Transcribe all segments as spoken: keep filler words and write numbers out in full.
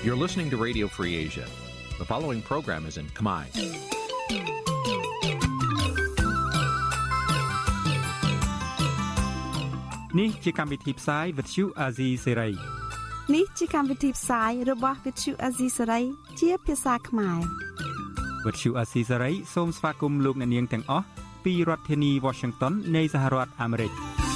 You're listening to Radio Free Asia. The following program is in Khmer. Nǐ chi càm bi tiệp xáy vệt chiu a zì sáy. Nǐ chi càm bi tiệp xáyរបស់វិទ្យុអាស៊ីសេរីជាភាសាខ្មែរវិទ្យុអាស៊ីសេរីសូមស្វាគមន៍លោកអ្នកនាងទាំងអស់ពីរដ្ឋធានី Washington នៃសហរដ្ឋអាមេរិក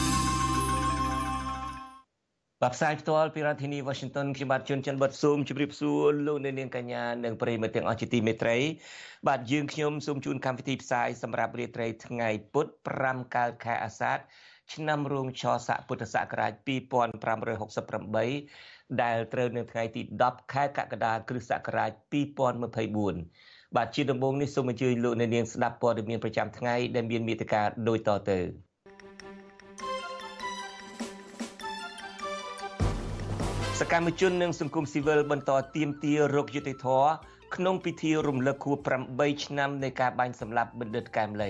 បាទផ្សាយផ្ទាល់ពីរដ្ឋធានី Washington ខ្ញុំបាទជួនច័ន្ទបុតស៊ូមជម្រាបសួរលោកអ្នកនាងកញ្ញានិងប្រិយមិត្តទាំងអស់ជាទីមេត្រីបាទយើងខ្ញុំសូមជូនកម្មវិធីផ្សាយសម្រាប់រាត្រីថ្ងៃពុធប្រាំកើតខែអាសាឍឆ្នាំរោងឆស័កពុទ្ធសករាជពីរពាន់ប្រាំរយហុកសិបប្រាំបីដែលត្រូវនៅថ្ងៃទីដប់ខែកក្កដាគ្រិស្តសករាជពីរពាន់ម្ភៃបួនបាទជាដំបូងនេះសូមអញ្ជើញលោកអ្នកនាងស្ដាប់ព័ត៌មានប្រចាំថ្ងៃដែលមានមេត្តាដូចតទៅសកម្មជននិងសង្គមស៊ីវិលបន្តទាមទាររកយុត្តិធម៌ក្នុងពិធីរំលឹកខួបប្រាំបីឆ្នាំនៃការបាញ់សម្លាប់បណ្ឌិតកែមលី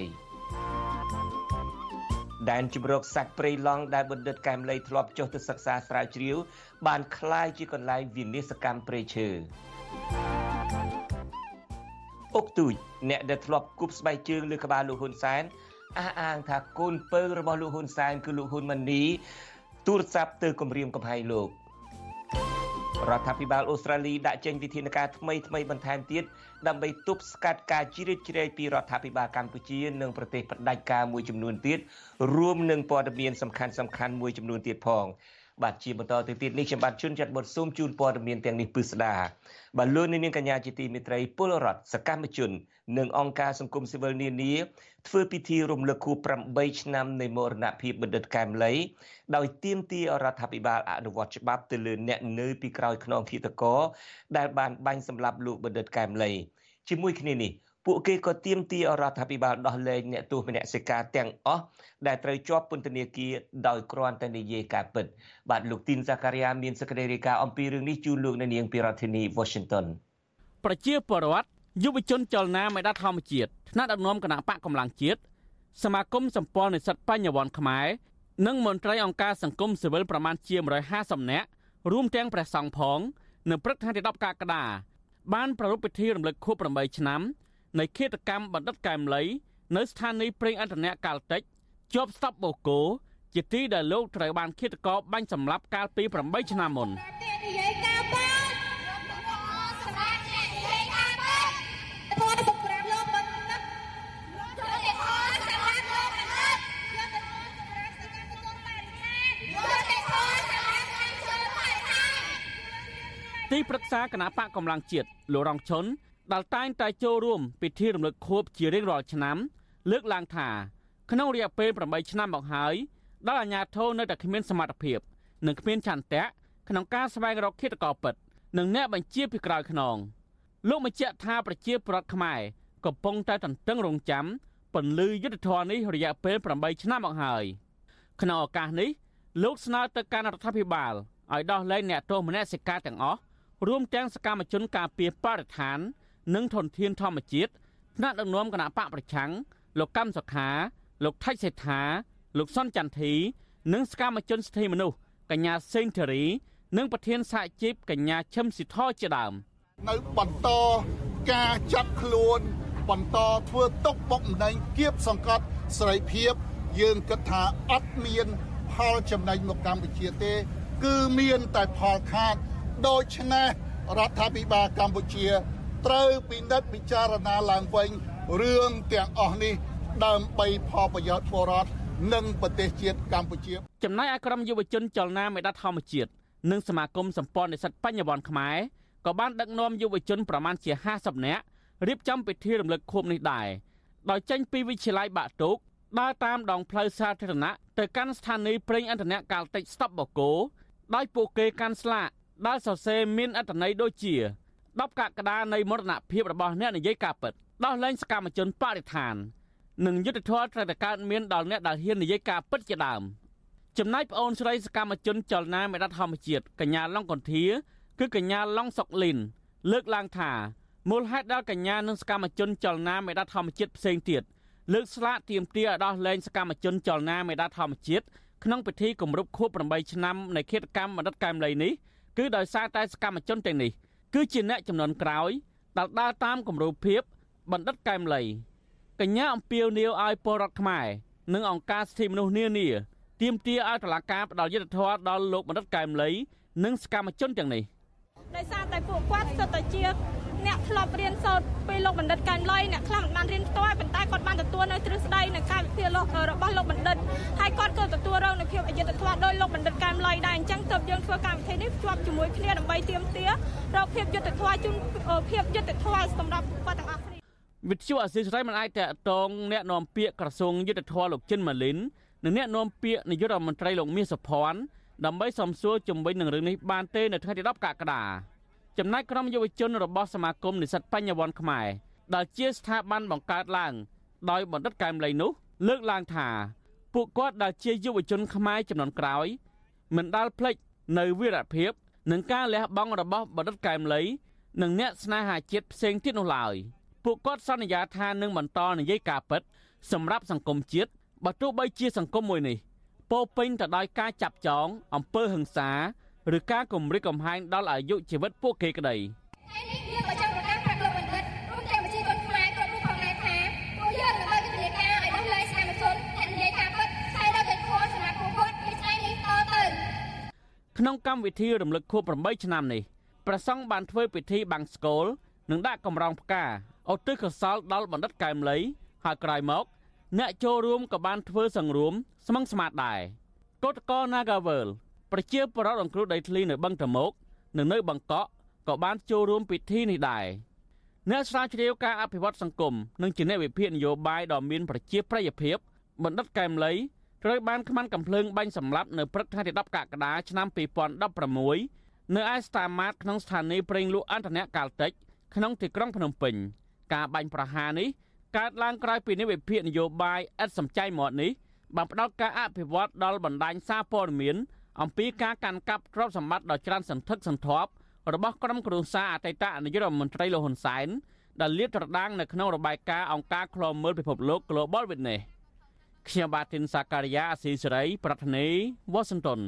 ដែនជម្រកសត្វព្រៃឡង់ដែលបណ្ឌិតកែមលីធ្លាប់ចុះទៅសិក្សាស្រាវជ្រាវបានក្លាយជាកន្លែងវិនាសកម្មព្រៃឈើអុកទូចអ្នកដែលធ្លាប់គប់ស្បែកជើងលើក្បាលលោកហ៊ុនសែនអះអាងថាកូនពៅរបស់លោកហ៊ុនសែនគឺលោកហ៊ុនម៉ាណីទូរស័ព្ទទៅគំរាមកំហែងលោករដ្ឋាភិបាលអូស្ត្រាលីដាក់ចេញវិធានការថ្មីថ្មីបន្ថែមទៀតដើម្បីទប់ស្កាត់ការជ្រៀតជ្រែកពីរដ្ឋាភិបាលកម្ពុជានិងប្រទេសផ្ដាច់ការមួយចំនួនទៀតរួមនឹងព័ត៌មានសំខាន់សំខាន់មួយចំនួនទៀតផងបាទជាបន្តទៅទៀតនេះខ្ញុំបាទជួនចាត់បុតស៊ូមជូនព័ត៌មានទាំងនេះពិស្ដាបាទលោកនាងកញ្ញាជាទីមេត្រីពលរដ្ឋសកម្មជននិងអង្គការសង្គមស៊ីវិលនានាធ្វើពិធីរំលឹកខួបប្រាំបីឆ្នាំនៃមរណភាពបណ្ឌិតកែមលីដោយទាមទាររដ្ឋាភិបាលអនុវត្តច្បាប់ទៅលើអ្នកនៅពីក្រោយខ្នងឃាតករដែលបានបាញ់សម្លាប់លោកបណ្ឌិតកែមលីជាមួយគ្នានេះពួកគេក៏ទាមទាររដ្ឋាភិបាលដោះលែងអ្នកទោសមនសិការទាំងអស់ដែលត្រូវជាប់ពន្ធនាគារដោយគ្រាន់តែនិយាយការពិតបាទលោកទីនសាការីយ៉ាមានសេចក្តីរាយការណ៍អំពីរឿងនេះជូនលោកអ្នកនាងពីរដ្ឋធានី Washington ប្រជាពលរដ្ឋយុវជនចលនាមេដាធម្មជាតិថ្នាក់ដឹកនាំគណៈបកកម្លាំងជាតិសមាគមសម្ព័ន្ធនិស្សិតបញ្ញវន្តខ្មែរនិងមន្ត្រីអង្គការសង្គមស៊ីវិលប្រមាណជាmột trămห้าสิบនាក់រួមទាំងព្រះសង្ឃផងនៅព្រឹកថ្ងៃទីដប់កក្កដាបានប្រារព្ធពិធីរំលឹកខួបប្រាំបីឆ្នាំនៃឃាតកម្មបណ្ឌិតកែមលីនៅស្ថានីយ៍ប្រេងឥន្ធនៈកាល់តិចជាប់ស្តុបបូកូជាទីដែលលោកត្រូវបានឃាតករបាញ់សម្លាប់កាលពីប្រាំបីឆ្នាំមុនទីប្រឹក្សាគណៈបកកម្លាំងជាតិលោករងឈុនដែលតែងតែចូលរួមពិធីរំលឹកខួបជារៀងរាល់ឆ្នាំលើកឡើងថាក្នុងរយៈពេលប្រាំបីឆ្នាំមកហើយដែលអាជ្ញាធរនៅតែគ្មានសមត្ថភាពនិងគ្មានឆន្ទៈក្នុងការស្វែងរកឃាតករពិតនិងអ្នកបញ្ជាពីក្រោយខ្នងលោកបញ្ជាក់ថាប្រជាពលរដ្ឋខ្មែរកំពុងតែទន្ទឹងរង់ចាំពន្លឺយុទ្ធធម៌នេះរយៈពេលប្រាំបីឆ្នាំមកហើយក្នុងឱកាសនេះលោកស្នើទៅកាន់រដ្ឋាភិបាលឲ្យដោះលែងអ្នកទោសមនសិការទាំងអស់រួមទាំងសកម្មជនការពារបរិស្ថាននិងធនធានធម្មជាតិថ្នាក់ដឹកនាំគណៈបកប្រឆាំងលោកកម្មសុខាលោកថៃសេដ្ឋាលោកសុនចន្ទធីនិងសកម្មជនសិទ្ធិមនុស្សកញ្ញាសេងធារីនិងប្រធានសហជីពកញ្ញាឈឹមស៊ីធជាដើមនៅបន្តការចាប់ខ្លួនបន្តធ្វើទុកបុកម្នេញគៀបសង្កត់សេរីភាពយើងគិតថាអត់មានផលចំណេញមកកម្ពុជាទេគឺមានតែផលខាតដូច្នេះរដ្ឋាភិបាលកម្ពុជាត្រូវពិនិត្យពិចារណាឡើងវិញរឿងទាំងអស់នេះដើម្បីផលប្រយោជន៍ពលរដ្ឋនិងប្រទេសជាតិកម្ពុជាចំណែកឯក្រុមយុវជនចលនាមេដាធម្មជាតិនិងសមាគមសម្ព័ន្ធនិស្សិតបញ្ញវន្តខ្មែរក៏បានដឹកនាំយុវជនប្រមាណជាห้าสิบនាក់រៀបចំពិធីរំលឹកខួបនេះដែរដោយចេញពីវិទ្យាល័យបាក់ទូកដើរតាមដងផ្លូវសាធារណៈទៅកាន់ស្ថានីយ៍ប្រេងឥន្ធនៈកាល់តិចស្តុបបូកូដោយពួកគេកាន់ស្លាកដែលសរសេរមានអត្ថន័យដូចជាដប់កក្កដានៃមរណភាពរបស់អ្នកនិយាយការពិតដោះលែងសកម្មជនបរិស្ថាននិងយុទ្ធធម៌ត្រូវតែកើតមានដល់អ្នកដែលហ៊ាននិយាយការពិតជាដើមចំណែកប្អូនស្រីសកម្មជនចលនាមេដាធម្មជាតិកញ្ញាឡុងកន្ធាគឺកញ្ញាឡុងសុកលីនលើកឡើងថាមូលហេតុដែលកញ្ញានិងសកម្មជនចលនាមេដាធម្មជាតិផ្សេងទៀតលើកស្លាកទាមទារឲ្យដោះលែងសកម្មជនចលនាមេដាធម្មជាតិក្នុងពិធីគម្រប់ខួបប្រាំបីឆ្នាំនៃឃាតកម្មបណ្ឌិតកែមលីនេះគឺដោយសារតែសកម្មជនទាំងនេះគឺជាអ្នកចំនួនក្រោយដែលដើរតាមគំរូភាពបណ្ឌិតកែមលីកញ្ញាអំពាវនាវឲ្យពលរដ្ឋខ្មែរនិងអង្គការសិទ្ធិមនុស្សនានាទាមទារឲ្យតុលាការផ្តល់យុត្តិធម៌ដល់លោកបណ្ឌិតកែមលីនិងសកម្មជនទាំងនេះដោយសារតែពួកគាត់សុទ្ធតែជាអ្នកធ្លាប់រៀនសូត្រពីលោកបណ្ឌិតកែមលីអ្នកខ្លះមិនបានរៀនផ្ទាល់ប៉ុន្តែគាត់បានទទួលនៅទ្រឹស្ដីនៃការវិភាគរបស់លោកបណ្ឌិតហើយគាត់ក៏ទទួលរងនូវភាពអយុត្តិធម៌ដោយលោកបណ្ឌិតកែមលីដែរអញ្ចឹងទើបយើងធ្វើកម្មវិធីនេះជាប់ជាមួយគ្នាដើម្បីទាមទាររកភាពយុត្តិធម៌ជូនភាពយុត្តិធម៌សម្រាប់ពួកទាំងអស់គ្នាវិទ្យុអាស៊ីសេរីមិនអាចតតងអ្នកនាំពាក្យក្រសួងយុត្តិធម៌លោកជិនម៉ាលីននិងអ្នកនាំពាក្យនាយករដ្ឋមន្ត្រីលោកមាសសុភ័ណ្ឌដើម្បីសំសួរជំវិញនឹងរឿងនេះបានទេនៅថ្ងៃទីដប់កក្កដាចំណែកក្រុមយុវជនរបស់សមាគមនិស្សិតបញ្ញវន្តខ្មែរដែលជាស្ថាប័នបង្កើតឡើងដោយបណ្ឌិតកែមលីនោះលើកឡើងថាពួកគាត់ដែលជាយុវជនខ្មែរចំនួនក្រោយមិនដាល់ភ្លេចនៅវីរភាពនិងការលះបង់របស់បណ្ឌិតកែមលីនិងអ្នកស្នេហាជាតិផ្សេងទៀតនោះឡើយពួកគាត់សន្យាថានឹងបន្តនិយាយការពិតសម្រាប់សង្គមជាតិបើទោះបីជាសង្គមមួយនេះពោពេញទៅដោយការចាប់ចងអំពើហិង្សាឬការគំរាមកំហែងដល់អាយុជីវិតពួកគេក្តីហើយនេះយើងក៏ចង់ប្រកាសប្រាប់លោកបណ្ឌិតរួមទាំងប្រជាជនខ្មែរគ្រប់រូបផងដែរថាពួកយើងនឹងបើកកិច្ចការឲ្យដល់លើសកម្មជនអ្នកនិយាយការពិតហើយដល់កិច្ចខុសសម្រាប់ពួកគាត់ពីថ្ងៃនេះតទៅក្នុងកម្មវិធីរំលឹកខួបប្រាំបីឆ្នាំនេះព្រះសង្ឃបានធ្វើពិធីបាំងស្កូលនិងដាក់កម្រងផ្កាឧទ្ទិសកុសលដល់បណ្ឌិតកែមលីហើយក្រោយមកអ្នកចូលរួមក៏បានធ្វើសង្រួមស្មឹងស្មាតដែរកោតក្រ Nagavel ប្រជាពលរដ្ឋអង្គរដីធ្លីនៅបឹងតមោកនិងនៅបង្កក់ក៏បានចូលរួមពិធីនេះដែរអ្នកស្រាវជ្រាវការអភិវឌ្ឍសង្គមនិងជាអ្នកវិភាគនយោបាយដ៏មានប្រជាប្រិយភាពបណ្ឌិតកែមលីត្រូវបានខ្មាន់កំភ្លើងបាញ់សម្លាប់នៅព្រឹកថ្ងៃទីដប់កក្កដាឆ្នាំពីរពាន់ដប់ប្រាំមួយនៅឯស្តាម៉ាតក្នុងស្ថានីយ៍ប្រេងលក់អន្តរកាលតិចក្នុងទីក្រុងភ្នំពេញការបាញ់ប្រហារនេះកើតឡើងក្រោយពីអ្នកវិភាគនយោបាយឥតសំចៃមាត់នេះបានផ្ដោតការអភិវឌ្ឍដល់បណ្ដាញសារព័ត៌មានអំពីការកាន់កាប់ទ្រព្យសម្បត្តិដ៏ច្រើនសន្ធឹកសន្ធាប់របស់ក្រុមគ្រួសារអតីតនាយករដ្ឋមន្ត្រីលោកហ៊ុនសែនដែលលាតត្រដាងនៅក្នុងរបាយការណ៍អង្គការឃ្លាំមើលពិភពលោក Global Witness ខ្ញុំបាទទីនសាការីយ៉ាអាស៊ីសេរីប្រធានាធិបតី Washington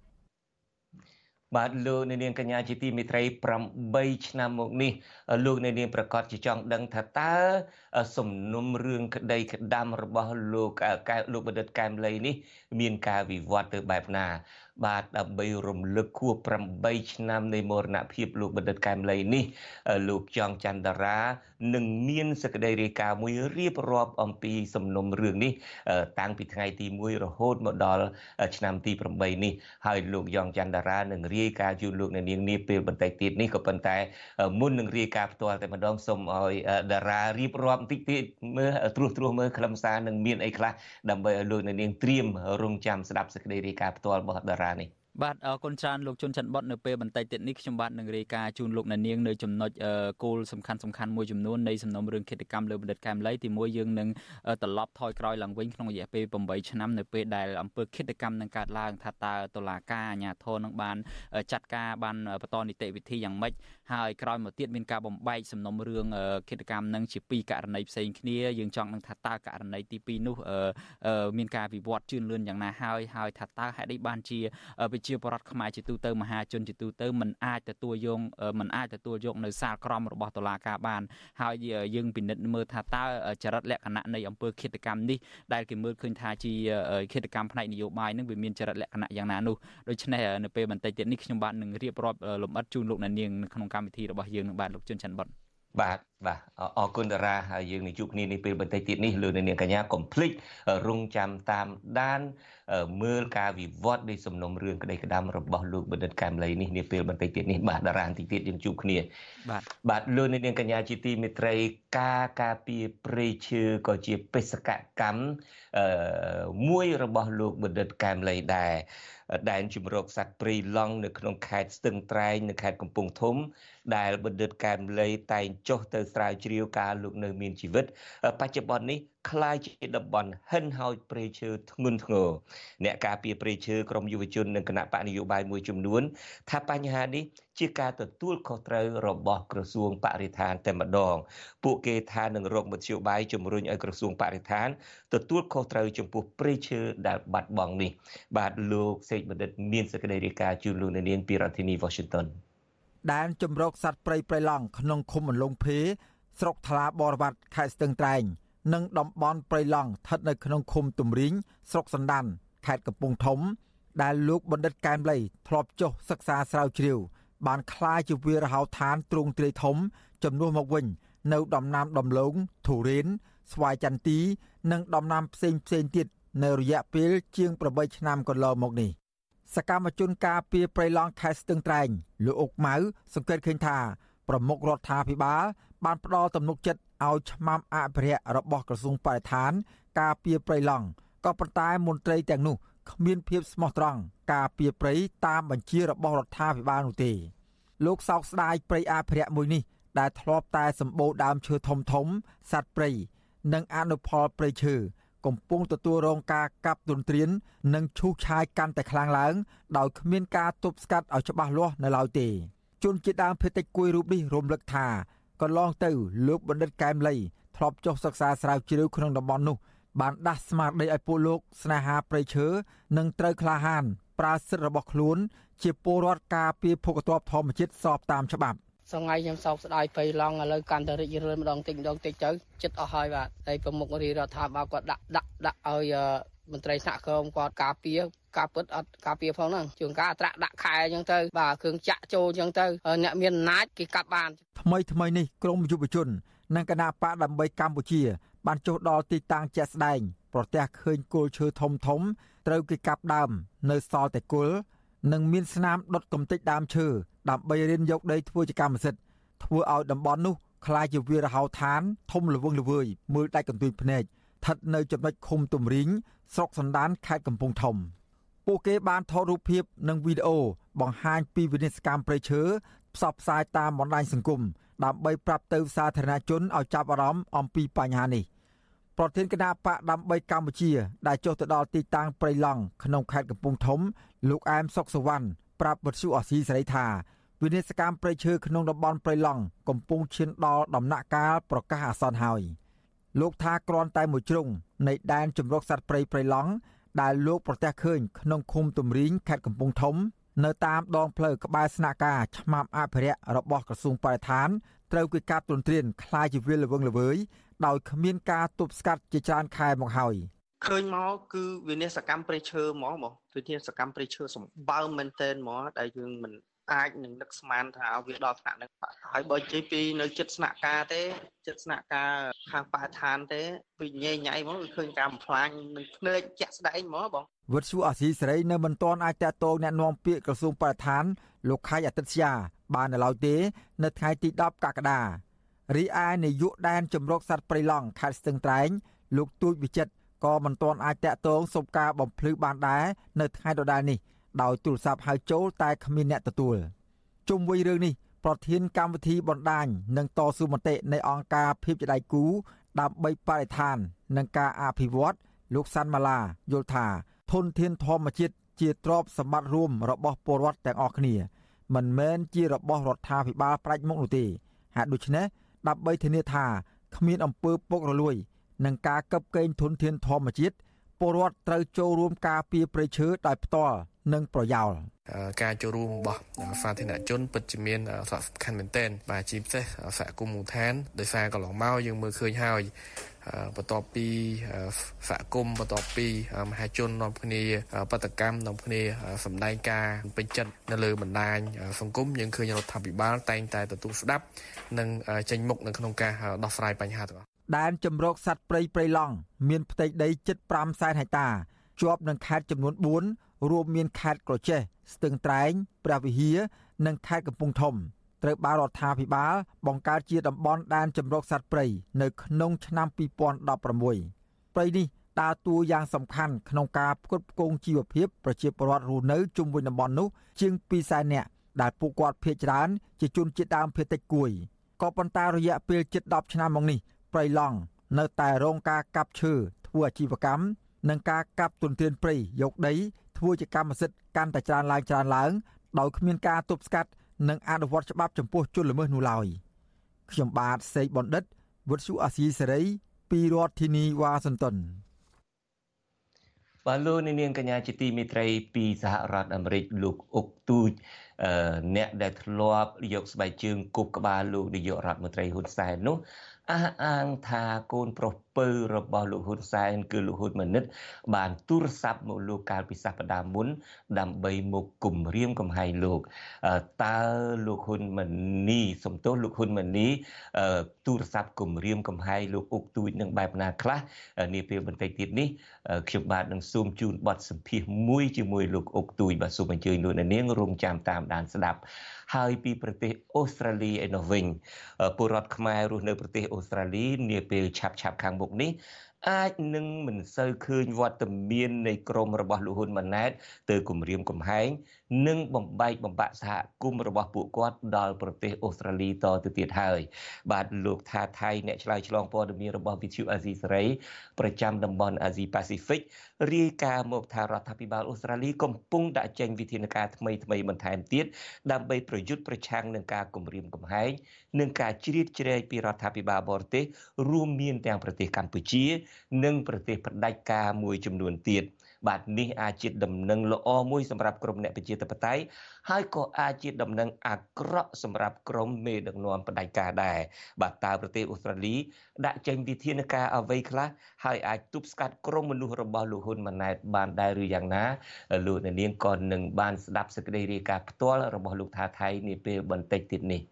បាទលោកអ្នកនាងកញ្ញាជាទីមេត្រីប្រាំបីឆ្នាំមកនេះលោកអ្នកនាងប្រកាសជាចង់ដឹងថាតើសំណុំរឿងក្តីក្តាំរបស់លោកលោកបណ្ឌិតកែមលីនេះមានការវិវត្តទៅបែបណាបាទដើម្បីរំលឹកខួបប្រាំបីឆ្នាំនៃមរណភាពលោកបណ្ឌិតកែមលីនេះលោកចង់ច័ន្ទរានឹងមានសេចក្តីរាយការណ៍មួយរៀបរាប់អំពីសំណុំរឿងនេះតាំងពីថ្ងៃទីមួយរហូតមកដល់ឆ្នាំទីប្រាំបីនេះហើយលោកយ៉ងច័ន្ទរានឹងរាយការណ៍ជូនលោកអ្នកនាងនាពេលបន្តិចទៀតនេះក៏ប៉ុន្តែមុននឹងរាយការណ៍ផ្ទាល់តែម្ដងសូមឲ្យតារារៀបរាប់បន្តិចទៀតមើលត្រួសត្រាសមើលខ្លឹមសារនឹងមានអីខ្លះដើម្បីឲ្យលោកអ្នកនាងត្រៀមរងចាំស្ដាប់សេចក្តីរាយការណ៍ផ្ទាល់របស់តារានេះបាទអរគុណច្រើនលោកជុនច័ន្ទបុតនៅពេលបន្តិចទៀតនេះខ្ញុំបាទនឹងរាយការណ៍ជូនលោកអ្នកនាងនៅចំណុចគោលសំខាន់សំខាន់មួយចំនួននៃសំណុំរឿងឃាតកម្មលើបណ្ឌិតកែមលីទីមួយយើងនឹងត្រឡប់ថយក្រោយឡើងវិញក្នុងរយៈពេលប្រាំបីឆ្នាំនៅពេលដែលអំពើឃាតកម្មនឹងកើតឡើងថាតើតុលាការអាជ្ញាធរនឹងបានចាត់ការបានបន្តនីតិវិធីយ៉ាងម៉េចហើយក្រោយមកទៀតមានការបំបែកសំណុំរឿងឃាតកម្មនឹងជាពីរករណីផ្សេងគ្នាយើងចង់នឹងថាតើករណីទីពីរនោះមានការវិវត្តជឿនលឿនយ៉ាងណាហើយហើយថាតើហេតុអីបានជាជាបរដ្ឋខ្មែរជាទូទៅមហាជនជាទូទៅមិនអាចទទួលយកមិនអាចទទួលយកនៅសាលក្រមរបស់តុលាការបានហើយយើងពិនិត្យមើលថាតើចរិតលក្ខណៈនៃអំពើឃាតកម្មនេះដែលគេមើលឃើញថាជាឃាតកម្មផ្នែកនយោបាយនឹងវាមានចរិតលក្ខណៈយ៉ាងណានោះដូច្នេះនៅពេលបន្តិចទៀតនេះខ្ញុំបាទនឹងរៀបរាប់លម្អិតជូនលោកអ្នកនាងនៅក្នុងកម្មវិធីរបស់យើងនឹងបាទលោកជុនច័ន្ទបុតបាទបាទអរគុណតារាហើយយើងនឹងជួបគ្នានេះពេលបន្តិចទៀតនេះលោកនាងកញ្ញាកុំភ្លេចរងចាំតាមដានមើលការវិវត្តនៃសំណុំរឿងក្តីក្តាំរបស់លោកបណ្ឌិតកែមលីនេះនាពេលបន្តិចទៀតនេះបាទតារាបន្តិចទៀតយើងជួបគ្នាបាទបាទលោកនាងកញ្ញាជាទីមេត្រីការការពារព្រៃឈើក៏ជាបេសកកម្មមួយរបស់លោកបណ្ឌិតកែមលីដែរដែនជំរកសត្វព្រៃឡង់នៅក្នុងខេត្តស្ទឹងត្រែងនិងខេត្តកំពង់ធំដែលបណ្ឌិតកែមលីតែងចុះទៅស្រាវជ្រាវការលោកនៅមានជីវិតបច្ចុប្បន្ននេះក្លាយជាតំបន់ហិនហោចព្រៃឈើធ្ងន់ធ្ងរអ្នកការពារព្រៃឈើក្រមយុវជននិងគណៈបកនយោបាយមួយចំនួនថាបញ្ហានេះជាការទទួលខុសត្រូវរបស់ក្រសួងបរិស្ថានតែម្ដងពួកគេថានឹងរកមធ្យោបាយជំរុញឲ្យក្រសួងបរិស្ថានទទួលខុសត្រូវចំពោះព្រៃឈើដែលបាត់បង់នេះបាទលោកសេកបណ្ឌិតមានសេចក្តីរាយការណ៍ជូនលោកអ្នកនាងពីរដ្ឋធានី Washington ដែនជំរកសត្វព្រៃព្រៃឡង់ក្នុងឃុំអន្លង់ភេស្រុកថ្លាបរវត្តខេត្តស្ទឹងត្រែងនិងតំបន់ព្រៃឡង់ស្ថិតនៅក្នុងឃុំទំរៀងស្រុកសណ្ដានខេត្តកំពង់ធំដែលលោកបណ្ឌិតកែមលីធ្លាប់ចុះសិក្សាស្រាវជ្រាវបានក្លាយជាវាលរហោឋានទ្រង់ទ្រាយធំចំនួនមកវិញនៅដំណាំដំឡូងធូរ៉េនស្វាយចន្ទីនិងដំណាំផ្សេងផ្សេងទៀតនៅរយៈពេលជាងeightឆ្នាំកន្លងមកនេះសកម្មជនការពារព្រៃឡង់ខេត្តស្ទឹងត្រែងលោកអុកម៉ៅសង្កេតឃើញថាប្រមុខរដ្ឋាភិបាលបានផ្ដល់ទំនុកចិត្តឲ្យឆ្មាំអភិរក្សរបស់ក្រសួងបរិស្ថានការពារព្រៃឡង់ក៏ប៉ុន្តែមន្ត្រីទាំងនោះគ្មានភាពស្មោះត្រង់ការពារព្រៃតាមបញ្ជារបស់រដ្ឋាភិបាលនោះទេលោកសោកស្ដាយព្រៃអភិរក្សមួយនេះដែលធ្លាប់តែសម្បូរដើមឈើធំធំសត្វព្រៃនិងអនុផលព្រៃឈើកំពុងទទួលរងការកាប់ទន្ទ្រាននិងឈូសឆាយកាន់តែខ្លាំងឡើងដោយគ្មានការទប់ស្កាត់ឲ្យច្បាស់លាស់នៅឡើយទេជនជាតិដើមភាគតិចគួយរូបនេះរំលឹកថាកន្លងទៅលោកបណ្ឌិតកែមលីធ្លាប់ចុះសិក្សាស្រាវជ្រាវក្នុងតំបន់នោះបានដាស់ស្មារតីឲ្យពួកលោកស្នេហាព្រៃឈើនិងត្រូវក្លាហានប្រើសិទ្ធិរបស់ខ្លួនជាពលរដ្ឋការពារភូមិទ្រព្យធម្មជាតិស្របតាមច្បាប់សងៃខ្ញុំសោកស្ដាយព្រៃឡង់ឥឡូវកាន់តែរីករាលម្ដងតិចម្ដងតិចទៅចិត្តអស់ហើយបាទហើយប្រមុខរាជរដ្ឋាភិបាលគាត់ដាក់ដាក់ដាក់ឲ្យមន្ត្រីថ្នាក់ក្រមគាត់ការពារការពិតអត់ការពារផងហ្នឹងជួនកាលអត្រាដាក់ខែអញ្ចឹងទៅបាទគ្រឿងចាក់ចូលអញ្ចឹងទៅអ្នកមានអំណាចគេកាប់បានថ្មីថ្មីនេះក្រមយុវជននិងគណៈបកដើម្បីកម្ពុជាបានចុះដល់ទីតាំងជាក់ស្ដែងប្រទះឃើញគល់ឈើធំធំត្រូវគេកាប់ដើមនៅសល់តែគល់និងមានស្នាមដុតកំទេចដើមឈើដើម្បីរៀនយកដីធ្វើជាកម្មសិទ្ធិធ្វើឲ្យតំបន់នោះក្លាយជាវាលរហោឋានធំល្វឹងល្វើយមើលដាច់កន្ទុយភ្នែកស្ថិតនៅចំណុចឃុំទំរៀងស្រុកសណ្ដានខេត្តកំពង់ធំពួកគេបានថតរូបភាពនិងវីដេអូបង្ហាញពីវិនាសកម្មព្រៃឈើផ្សព្វផ្សាយតាមបណ្ដាញសង្គមដើម្បីប្រាប់ទៅសាធារណជនឲ្យចាប់អារម្មណ៍អំពីបញ្ហានេះប្រធានគណៈបកដើម្បីកម្ពុជាដែលចុះទៅដល់ទីតាំងព្រៃឡង់ក្នុងខេត្តកំពង់ធំលោកអែមសុកសវណ្ណប្រាប់វិទ្យុអស៊ីសេរីថាវិនាសកម្មព្រៃឈើក្នុងតំបន់ព្រៃឡង់កំពុងឈានដល់ដំណាក់កាលប្រកាសអាសន្នហើយលោកថាគ្រាន់តែមួយជ្រុងនៃដែនជម្រកសត្វព្រៃព្រៃឡង់ដែលលោកប្រទះឃើញក្នុងឃុំទំរៀងខេត្តកំពង់ធំនៅតាមដងផ្លូវក្បែរស្នាក់ការឆ្មាំអភិរក្សរបស់ក្រសួងបរិស្ថានត្រូវគេកាប់ទន្ទ្រានคล้ายជាវាលល្វឹងល្វើយដោយគ្មានការទប់ស្កាត់ជាច្រើនខែមកហើយឃើញមកគឺវិនាសកម្មព្រៃឈើហ្មងបងវិនាសកម្មព្រៃឈើសម្បើមមែនទែនហ្មងដែលយើងមិនអាចនឹងនឹកស្មានថាវាដល់ថ្នាក់ហ្នឹងហើយបើនិយាយពីនៅចិត្តស្នាក់ការទេចិត្តស្នាក់ការខាងបរិស្ថានទេពីញ៉ៃញ៉ៃហ្មងឃើញការបំផ្លាញនឹងភ្នែកជាក់ស្ដែងហ្មងបងវិទ្យុអាស៊ីសេរីនៅមិនទាន់អាចតាក់ទងអ្នកនាំពាក្យក្រសួងបរិស្ថានលោកខៃអាទិត្យាបាននៅឡើយទេនៅថ្ងៃទីដប់កក្កដារីឯនាយកដែនជំរកសត្វព្រៃឡង់ខេត្តស្ទឹងត្រែងលោកទូចវិចិត្រក៏មិនទាន់អាចតាក់ទងសុំការបំភ្លឺបានដែរនៅថ្ងៃដដែលនេះដោយទូរស័ព្ទហៅចូលតែគ្មានអ្នកទទួលជុំវិញរឿងនេះប្រធានកម្មវិធីបណ្ដាញនិងតស៊ូមតិនៃអង្គការភាពជាដៃគូដើម្បីបរិស្ថាននិងការអភិវឌ្ឍលោកសាន់ម៉ាឡាយល់ថាធនធានធម្មជាតិជាទ្រព្យសម្បត្តិរួមរបស់ពលរដ្ឋទាំងអស់គ្នាមិនមែនជារបស់រដ្ឋាភិបាលផ្ដាច់មុខនោះទេហេតុដូច្នេះដើម្បីធានាថាគ្មានអំពើពុករលួយនិងការកឹបកេងធនធានធម្មជាតិពលរដ្ឋត្រូវចូលរួមការពារព្រៃឈើដោយផ្ទាល់និងប្រយោលការចូលរួមរបស់សាធារណជនពិតជាមានសារៈសំខាន់មែនទែនបាទជាពិសេសសហគមន៍មូលដ្ឋានដោយសារកន្លងមកយើងមើលឃើញហើយបន្ទាប់ពីសហគមន៍បន្ទាប់ពីមហាជននាំគ្នាបដកម្មនាំគ្នាសម្ដែងការពេញចិត្តនៅលើបណ្ដាញសង្គមយើងឃើញរដ្ឋាភិបាលតែងតែទទួលស្ដាប់និងចេញមុខនៅក្នុងការដោះស្រាយបញ្ហាទាំងអស់ដែនជំរកសត្វព្រៃព្រៃឡង់មានផ្ទៃដីជិតfiveសែនហិកតាជាប់នឹងខេត្តចំនួនfourរួមមានខេត្តក្រចេះស្ទឹងត្រែងព្រះវិហារនិងខេត្តកំពង់ធំត្រូវបានរដ្ឋាភិបាលបង្កើតជាតំបន់ដែនជម្រកសត្វព្រៃនៅក្នុងឆ្នាំtwo thousand sixteenព្រៃនេះដើរតួយ៉ាងសំខាន់ក្នុងការផ្គត់ផ្គង់ជីវភាពប្រជាពលរដ្ឋរស់នៅជុំវិញតំបន់នោះជាងtwoសែននាក់ដែលពួកគាត់ភាគច្រើនជាជនជាតិដើមភាគតិចគួយក៏ប៉ុន្តែរយៈពេលជិតtenឆ្នាំមកនេះព្រៃឡង់នៅតែរងការកាប់ឈើធ្វើអាជីវកម្មនិងការកាប់ទន្ទ្រានព្រៃយកដីធ្វើជាកម្មសិទ្ធិកាន់តែច្រើនឡើងច្រើនឡើងដោយគ្មានការទប់ស្កាត់និងអនុវត្តច្បាប់ចំពោះជនល្មើសនោះឡើយខ្ញុំបាទសេកបណ្ឌិតវិទ្យុអាស៊ីសេរីពីរដ្ឋធានីវ៉ាស៊ីនតោនបាទលោកនាងកញ្ញាជាទីមេត្រីពីសហរដ្ឋអាមេរិកលោកអុកទូទូចអ្នកដែលធ្លាប់យកស្បែកជើងគប់ក្បាលលោកនាយករដ្ឋមន្ត្រីហ៊ុនសែននោះអះអាងថាកូនប្រុសពៅរបស់លោកហ៊ុនសែនគឺលោកហ៊ុនម៉ាណិតបានទូរស័ព្ទមកលោកកាលពីសប្តាហ៍មុនដើម្បីមកគំរាមកំហែងលោកតើលោកហ៊ុនម៉ាណីសំទោសលោកហ៊ុនម៉ាណីទូរស័ព្ទគំរាមកំហែងលោកអុកទូចនឹងបែបណាខ្លះនាពេលបន្តិចទៀតនេះខ្ញុំបាទនឹងសូមជូនបទសម្ភាសន៍មួយជាមួយលោកអុកទូចបាទសូមអញ្ជើញលោកអ្នកនាងរងចាំតាមដានស្ដាប់ហើយពីប្រទេសអូស្ត្រាលីឯនោះវិញពលរដ្ឋខ្មែររស់នៅប្រទេសអូស្ត្រាលីនាពេលឆាប់ឆាប់ខាងមុខនេះអាចនឹងមិនសូវឃើញវត្តមាននៃក្រុមរបស់លោកហ៊ុនម៉ាណែតទៅគម្រាមកំហែងនិងបំបែកបំបាក់សហគមន៍របស់ពួកគាត់ដល់ប្រទេសអូស្ត្រាលីតទៅទៀតហើយបាទលោកថាថៃអ្នកឆ្លើយឆ្លងព័ត៌មានរបស់វិទ្យុអាស៊ីសេរីប្រចាំតំបន់អាស៊ីប៉ាស៊ីហ្វិករាយការណ៍មកថារដ្ឋាភិបាលអូស្ត្រាលីកំពុងដាក់ចេញវិធានការថ្មីថ្មីបន្ថែមទៀតដើម្បីប្រយុទ្ធប្រឆាំងនឹងការគំរាមកំហែងនិងការជ្រៀតជ្រែកពីរដ្ឋាភិបាលបរទេសរួមមានទាំងប្រទេសកម្ពុជានិងប្រទេសផ្ដាច់ការមួយចំនួនទៀតបាទនេះអាចជាដំណឹងល្អមួយសម្រាប់ក្រុមអ្នកប្រជាធិបតេយ្យហើយក៏អាចជាដំណឹងអាក្រក់សម្រាប់ក្រុមមេដឹកនាំផ្ដាច់ការដែរបាទតើប្រទេសអូស្ត្រាលីដាក់ចេញវិធានការអ្វីខ្លះហើយអាចទប់ស្កាត់ក្រុមមនុស្សរបស់លោកហ៊ុនម៉ាណែតបានដែរឬយ៉ាងណាលោកអ្នកនាងក៏នឹងបានស្ដាប់សេចក្តីរាយការណ៍ផ្ទាល់របស់លោកថាថៃនាពេលបន្តិចទៀតនេះ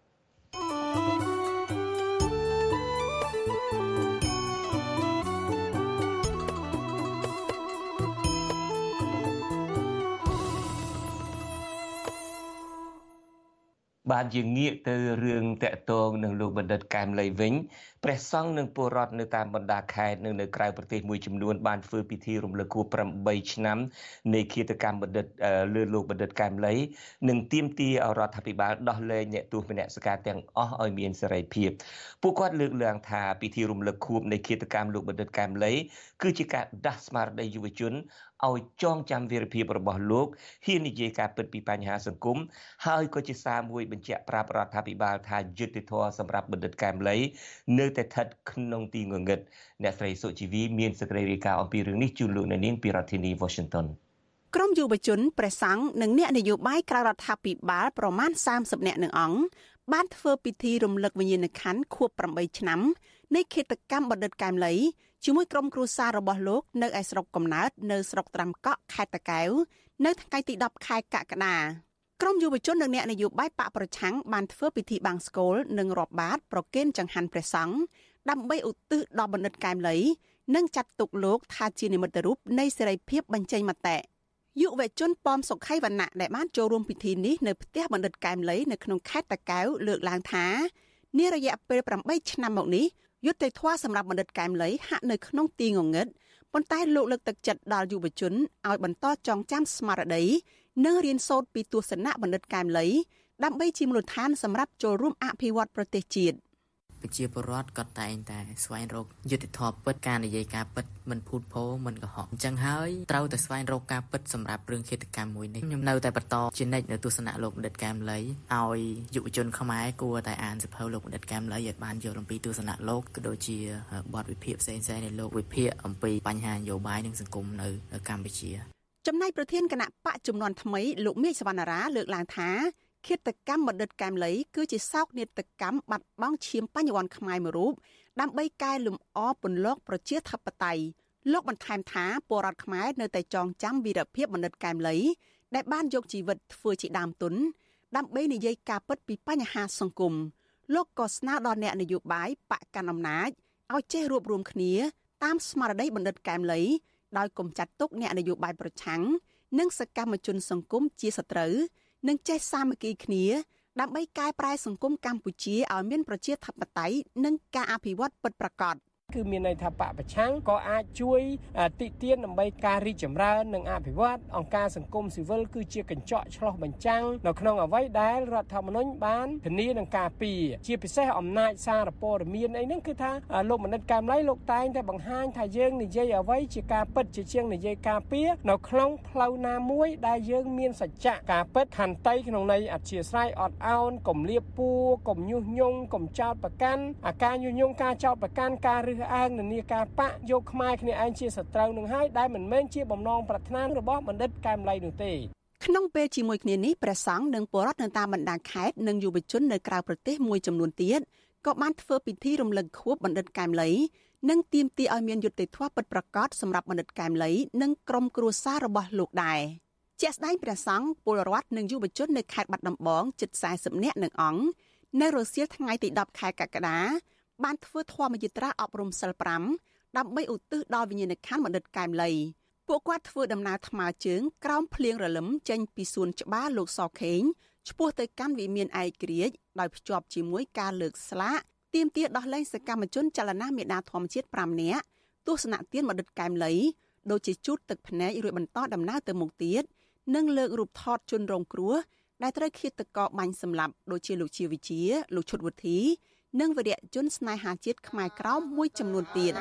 បាទយើងងាកទៅរឿងតាក់ទងនឹងលោកបណ្ឌិតកែមលីវិញព្រះសង្ឃនិងពលរដ្ឋនៅតាមបណ្ដាខេត្តនិងនៅក្រៅប្រទេសមួយចំនួនបានធ្វើពិធីរំលឹកខួបប្រាំបីឆ្នាំនៃឃាតកម្មបណ្ឌិតលើលោកបណ្ឌិតកែមលីនិងទាមទារឲ្យរដ្ឋាភិបាលដោះលែងអ្នកទោសមនសិការទាំងអស់ឲ្យមានសេរីភាពពួកគាត់លើកឡើងថាពិធីរំលឹកខួបនៃឃាតកម្មលោកបណ្ឌិតកែមលីគឺជាការដាស់ស្មារតីយុវជនឲ្យចងចាំវីរភាពរបស់លោកហ៊ាននិយាយការពិតពីបញ្ហាសង្គមហើយក៏ជាសារមួយបញ្ជាក់ប្រាប់រដ្ឋាភិបាលថាយុត្តិធម៌សម្រាប់បណ្ឌិតកែមលីនៅតែស្ថិតក្នុងទីងងឹតអ្នកស្រីសុជីវីមានសេចក្តីរាយការណ៍អំពីរឿងនេះជូនលោកអ្នកនាងពីរដ្ឋធានី Washington ក្រុមយុវជនព្រះសង្ឃនិងអ្នកនយោបាយក្រៅរដ្ឋាភិបាលប្រមាណសាមសិបនាក់នឹងអង្គបានធ្វើពិធីរំលឹកវិញ្ញាណក្ខន្ធខួបប្រាំបីឆ្នាំនៃឃាតកម្មបណ្ឌិតកែមលីជាមួយក្រុមគ្រួសាររបស់លោកនៅឯស្រុកកំណើតនៅស្រុកត្រាំកក់ខេត្តតាកែវនៅថ្ងៃទីដប់ខែកក្កដាក្រុមយុវជននិងអ្នកនយោបាយបកប្រឆាំងបានធ្វើពិធីបង្សុកូលនិងរាប់បាតប្រគេនចង្ហាន់ព្រះសង្ឃដើម្បីឧទ្ទិសដល់បណ្ឌិតកែមលីនិងចាត់ទុកលោកថាជានិមិត្តរូបនៃសេរីភាពបញ្ចេញមតិយុវជនប៉មសុខៃវណ្ណៈដែលបានចូលរួមពិធីនេះនៅផ្ទះបណ្ឌិតកែមលីនៅក្នុងខេត្តតាកែវលើកឡើងថានារយៈពេលប្រាំបីឆ្នាំមកនេះយុត្តិធម៌សម្រាប់បណ្ឌិតកែមលីហាក់នៅក្នុងទីងងឹតប៉ុន្តែលោកលើកទឹកចិត្តដល់យុវជនឲ្យបន្តចងចាំស្មារតីនិងរៀនសូត្រពីទស្សនៈបណ្ឌិតកែមលីដើម្បីជាមូលដ្ឋានសម្រាប់ចូលរួមអភិវឌ្ឍប្រទេសជាតិប្រជាពលរដ្ឋក៏តែងតែស្វែងរកយុត្តិធម៌ពិតការនិយាយការពិតមិនភូតភរមិនកុហកអញ្ចឹងហើយត្រូវតែស្វែងរកការពិតសម្រាប់រឿងឃាតកម្មមួយនេះខ្ញុំនៅតែបន្តជានិច្ចនៅទស្សនៈលោកបណ្ឌិតកែមលីឲ្យយុវជនខ្មែរគួរតែអានសៀវភៅលោកបណ្ឌិតកែមលីឲ្យបានយល់អំពីទស្សនៈលោកក៏ដូចជាបទវិភាគផ្សេងៗនៃលោកវិភាគអំពីបញ្ហានយោបាយនិងសង្គមនៅកម្ពុជាចំណែកប្រធានគណៈបកជំនាន់ថ្មីលោកមេឃសវណ្ណារាលើកឡើងថាឃាតកម្មបណ្ឌិតកែមលីគឺជាសោកនាដកម្មបាត់បង់ឈាមបញ្ញវន្តខ្មែរមួយរូបដើម្បីកែលម្អពន្លកប្រជាធិបតេយ្យលោកបន្ថែមថាពលរដ្ឋខ្មែរនៅតែចងចាំវីរភាពបណ្ឌិតកែមលីដែលបានយកជីវិតធ្វើជាដើមទុនដើម្បីនិយាយការពិតពីបញ្ហាសង្គមលោកក៏ស្នើដល់អ្នកនយោបាយបកកណ្ដាលអំណាចឲ្យចេះរួបរวมគ្នាតាមស្មារតីបណ្ឌិតកែមលីដោយកុំចាត់ទុកអ្នកនយោបាយប្រឆាំងនិងសកម្មជនសង្គមជាសត្រូវនិងចេះសាមគ្គីគ្នាដើម្បីកែប្រែសង្គមកម្ពុជាឲ្យមានប្រជាធិបតេយ្យនិងការអភិវឌ្ឍពិតប្រាកដគឺមានន័យថាបកប្រឆាំងក៏អាចជួយតិទៀនដើម្បីការរីកចម្រើននិងអភិវឌ្ឍអង្គការសង្គមស៊ីវិលគឺជាកញ្ចក់ឆ្លុះបញ្ចាំងនៅក្នុងអ្វីដែលរដ្ឋធម្មនុញ្ញបានធានានឹងការពារជាពិសេសអំណាចសារព័ត៌មានអីហ្នឹងគឺថាលោកបណ្ឌិតកែមលីលោកតែងតែបង្ហាញថាយើងនិយាយអ្វីជាការពិតជាជាងនិយាយការពារនៅក្នុងផ្លូវណាមួយដែលយើងមានសច្ចៈការពិតខន្តីក្នុងន័យអធ្យាស្រ័យអត់ឱនកុំលៀបពួរកុំញុះញង់កុំចោទប្រកាន់អាការញុះញង់ការចោទប្រកាន់ការរើសអើងនានាការបកយកខ្មែរគ្នាឯងជាសត្រូវនឹងហើយដែលមិនមែនជាបំណងប្រាថ្នារបស់បណ្ឌិតកែមលីនោះទេក្នុងពេលជាមួយគ្នានេះព្រះសង្ឃនិងពលរដ្ឋនៅតាមបណ្ដាខេត្តនិងយុវជននៅក្រៅប្រទេសមួយចំនួនទៀតក៏បានធ្វើពិធីរំលឹកខួបបណ្ឌិតកែមលីនិងទាមទារឲ្យមានយុត្តិធម៌ពិតប្រាកដសម្រាប់បណ្ឌិតកែមលីនិងក្រុមគ្រួសាររបស់លោកដែរជាក់ស្ដែងព្រះសង្ឃពលរដ្ឋនិងយុវជននៅខេត្តបាត់ដំបងជិតសែសិបនាក់នឹងអង្គនៅរសៀលថ្ងៃទីដប់ខែកក្កដាបានធ្វើធម្មយាត្រាអប់រំសិលប្រាំដើម្បីឧទ្ទិសដល់វិញ្ញាណក្ខន្ធបណ្ឌិតកែមលីពួកគាត់ធ្វើដំណើរថ្មើរជើងក្រោមភ្លៀងរលឹមចេញពីសួនច្បារលោកសខេងឆ្ពោះទៅកាន់វិមានឯករាជ្យដោយភ្ជាប់ជាមួយការលើកស្លាកទាមទារដោះលែងសកម្មជនចលនាមេដាធម្មជាតិប្រាំនាក់ទស្សនៈទានបណ្ឌិតកែមលីដូចជាជូតទឹកភ្នែករួចបន្តដំណើរទៅមុខទៀតនិងលើករូបថតជនរងគ្រោះដែលត្រូវឃាតករបាញ់សម្លាប់ដូចជាលោកជាវិជាលោកឈុតវុធីនិងវីរៈជនស្នេហាជាតិខ្មែរក្រោមមួយចំនួនទៀត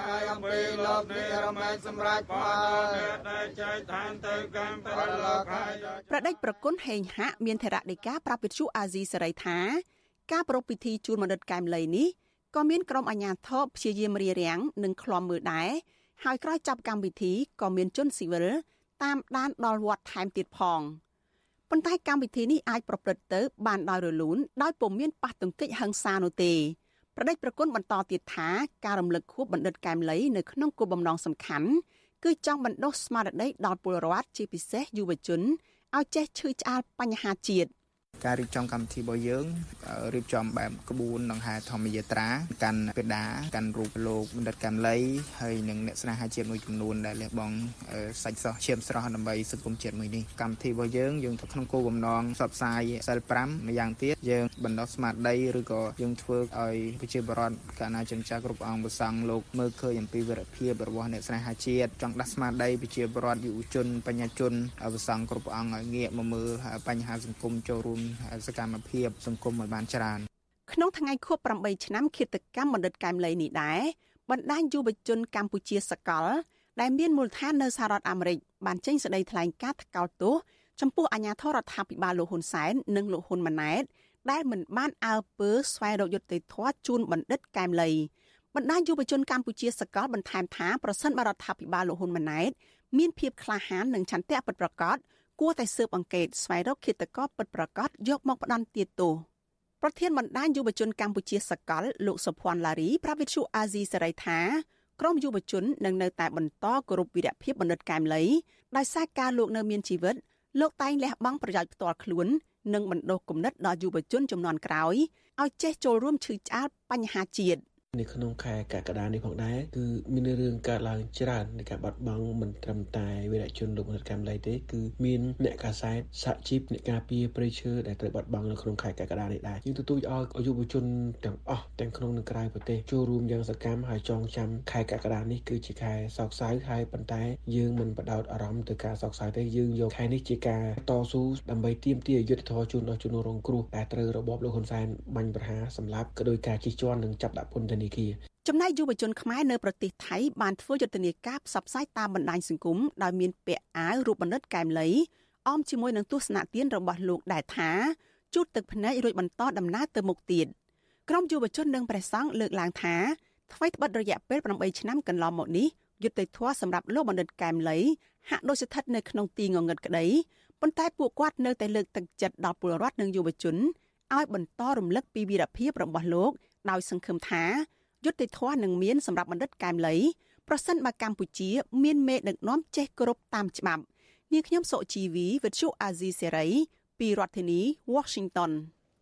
ប្រដេចប្រគុណហេងហាក់មានថេរដីកាប្រាប់វិទ្យុអាស៊ីសេរីថាការប្រារព្ធពិធីជូនបណ្ឌិតកែមលីនេះក៏មានក្រុមអាជ្ញាធរព្យាយាមរារាំងនិងឃ្លាំមើលដែរហើយក្រោយចាប់កម្មវិធីក៏មានជនស៊ីវិលតាមដានដល់វត្តថែមទៀតផងប៉ុន្តែកម្មវិធីនេះអាចប្រព្រឹត្តទៅបានដោយរលូនដោយពុំមានប៉ះទង្គិចហិង្សានោះទេប្រដេចប្រគុណបន្តទៀតថាការរំលឹកខួបបណ្ឌិតកែមលីនៅក្នុងគោលបំណងសំខាន់គឺចង់បណ្ដុះស្មារតីដល់ពលរដ្ឋជាពិសេសយុវជនឲ្យចេះឈឺឆ្អាលបញ្ហាជាតិការរៀបចំកម្មវិធីរបស់យើងរៀបចំបែបក្បួនដង្ហែធម្មយាត្រាកាន់ពេដាកាន់រូបលោកបណ្ឌិតកែមលីហើយនិងអ្នកស្នេហាជាតិមួយចំនួនដែលលះបង់សាច់សោះឈាមស្រស់ដើម្បីសង្គមជាតិមួយនេះកម្មវិធីរបស់យើងយើងទៅក្នុងគោលបំណងផ្សព្វផ្សាយសិលប្រាំម្យ៉ាងទៀតយើងបណ្ដុះស្មារតីឬក៏យើងធ្វើឲ្យប្រជាពលរដ្ឋកណ្ដាលចិញ្ចាគ្រប់អង្គប្រសង់លោកមើលឃើញអំពីវីរភាពរបស់អ្នកស្នេហាជាតិចង់ដាស់ស្មារតីប្រជាពលរដ្ឋយុវជនបញ្ញាជនប្រសង់គ្រប់អង្គឲ្យងាកមកមើលបញ្ហាសង្គមចូលរួមសកម្មភាពសង្គមឲ្យបានច្រើនក្នុងថ្ងៃខួបប្រាំបីឆ្នាំឃាតកម្មបណ្ឌិតកែមលីនេះដែរបណ្ដាញយុវជនកម្ពុជាសកលដែលមានមូលដ្ឋាននៅសហរដ្ឋអាមេរិកបានចេញសេចក្តីថ្លែងការណ៍ថ្កោលទោសចំពោះអាជ្ញាធររដ្ឋាភិបាលលោកហ៊ុនសែននិងលោកហ៊ុនម៉ាណែតដែលមិនបានអើពើស្វែងរកយុត្តិធម៌ជូនបណ្ឌិតកែមលីបណ្ដាញយុវជនកម្ពុជាសកលបន្ថែមថាប្រសិនបើរដ្ឋាភិបាលលោកហ៊ុនម៉ាណែតមានភាពក្លាហាននិងឆន្ទៈពិតប្រាកដគួរតែស៊ើបអង្កេតស្វែងរកឃាតករពិតប្រាកដយកមកផ្ដន្ទាទោសប្រធានបណ្ដាញយុវជនកម្ពុជាសកលលោកសុភ័ណ្ឌឡារីប្រាប់វិទ្យុអាស៊ីសេរីថាក្រុមយុវជននឹងនៅតែបន្តគោរពវីរភាពបណ្ឌិតកែមលីដោយសារការលោកនៅមានជីវិតលោកតែងលះបង់ប្រយោជន៍ផ្ទាល់ខ្លួននិងបណ្ដុះគំនិតដល់យុវជនជំនាន់ក្រោយឲ្យចេះចូលរួមឈឺឆ្អាលបញ្ហាជាតិនៅក្នុងខែកក្កដានេះផងដែរគឺមានរឿងកើតឡើងច្រើននៃការបាត់បង់មិនត្រឹមតែវីរៈជនលោកបណ្ឌិតកែមលីទេគឺមានអ្នកកាសែតសហជីពអ្នកការពារព្រៃឈើដែលត្រូវបាត់បង់នៅក្នុងខែកក្កដានេះដែរយើងទទូចឲ្យយុវជនទាំងអស់ទាំងក្នុងនិងក្រៅប្រទេសចូលរួមយ៉ាងសកម្មហើយចងចាំខែកក្កដានេះគឺជាខែសោកសៅហើយប៉ុន្តែយើងមិនបដោតអារម្មណ៍ទៅការសោកសៅទេយើងយកខែនេះជាការតស៊ូដើម្បីទាមទារយុត្តិធម៌ជូនដល់ជនរងគ្រោះដែលត្រូវរបបលោកហ៊ុនសែនបាញ់ប្រហារសម្លាប់ក៏ដោយការជិះជាន់និងចាប់ដាក់ពន្ធនាគារចំណែកយុវជនខ្មែរនៅប្រទេសថៃបានធ្វើយុទ្ធនាការផ្សព្វផ្សាយតាមបណ្ដាញសង្គមដោយមានពាក់អាវរូបបណ្ឌិតកែមលីអមជាមួយនឹងទស្សនៈទានរបស់លោកដែលថាជូតទឹកភ្នែករួចបន្តដំណើរទៅមុខទៀតក្រុមយុវជននិងព្រះសង្ឃលើកឡើងថាថ្មីត្បិតរយៈពេលប្រាំបីឆ្នាំកន្លងមកនេះយុត្តិធម៌សម្រាប់លោកបណ្ឌិតកែមលីហាក់ដូចស្ថិតនៅក្នុងទីងងឹតក្តីប៉ុន្តែពួកគាត់នៅតែលើកទឹកចិត្តដល់ពលរដ្ឋនិងយុវជនឲ្យបន្តរំលឹកពីវីរភាពរបស់លោកដោយសង្ឃឹមថាយុត្តិធម៌នឹងមានសម្រាប់បណ្ឌិតកែមលីប្រសិនបើកម្ពុជាមានមេដឹកនាំចេះគោរពតាមច្បាប់នាងខ្ញុំសុជីវីវិទ្យុអាស៊ីសេរីពីរដ្ឋធានី Washington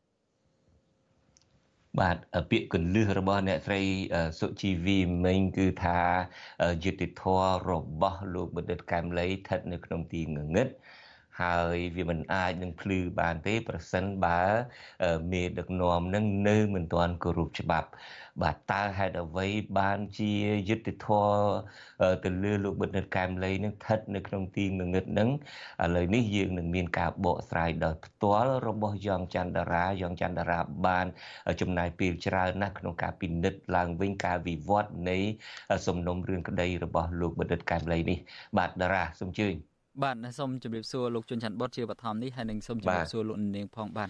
បាទពាក្យកន្លឹះរបស់អ្នកស្រីសុជីវីមិញគឺថាយុត្តិធម៌របស់លោកបណ្ឌិតកែមលីស្ថិតនៅក្នុងទីងងឹតហើយវាមិនអាចនឹងភ្លឺបានទេប្រសិនបើមេដឹកនាំនឹងនៅមិនទាន់គោរពច្បាប់បាទតើហេតុអ្វីបានជាយុត្តិធម៌ទៅលើលោកបណ្ឌិតកែមលីនឹងស្ថិតនៅក្នុងទីងងឹតនឹងឥឡូវនេះយើងនឹងមានការបកស្រាយដោយផ្ទាល់របស់យ៉ងច័ន្ទតារាយ៉ងច័ន្ទតារាបានចំណាយពេលច្រើនណាស់ក្នុងការពិនិត្យឡើងវិញការវិវត្តនៃសំណុំរឿងក្តីរបស់លោកបណ្ឌិតកែមលីនេះបាទតារាសូមជឿបាទសូមជម្រាបសួរលោកជួនច័ន្ទបុតជាបឋមនេះហើយនឹងសូមជម្រាបសួរលោកនាងផងបាទ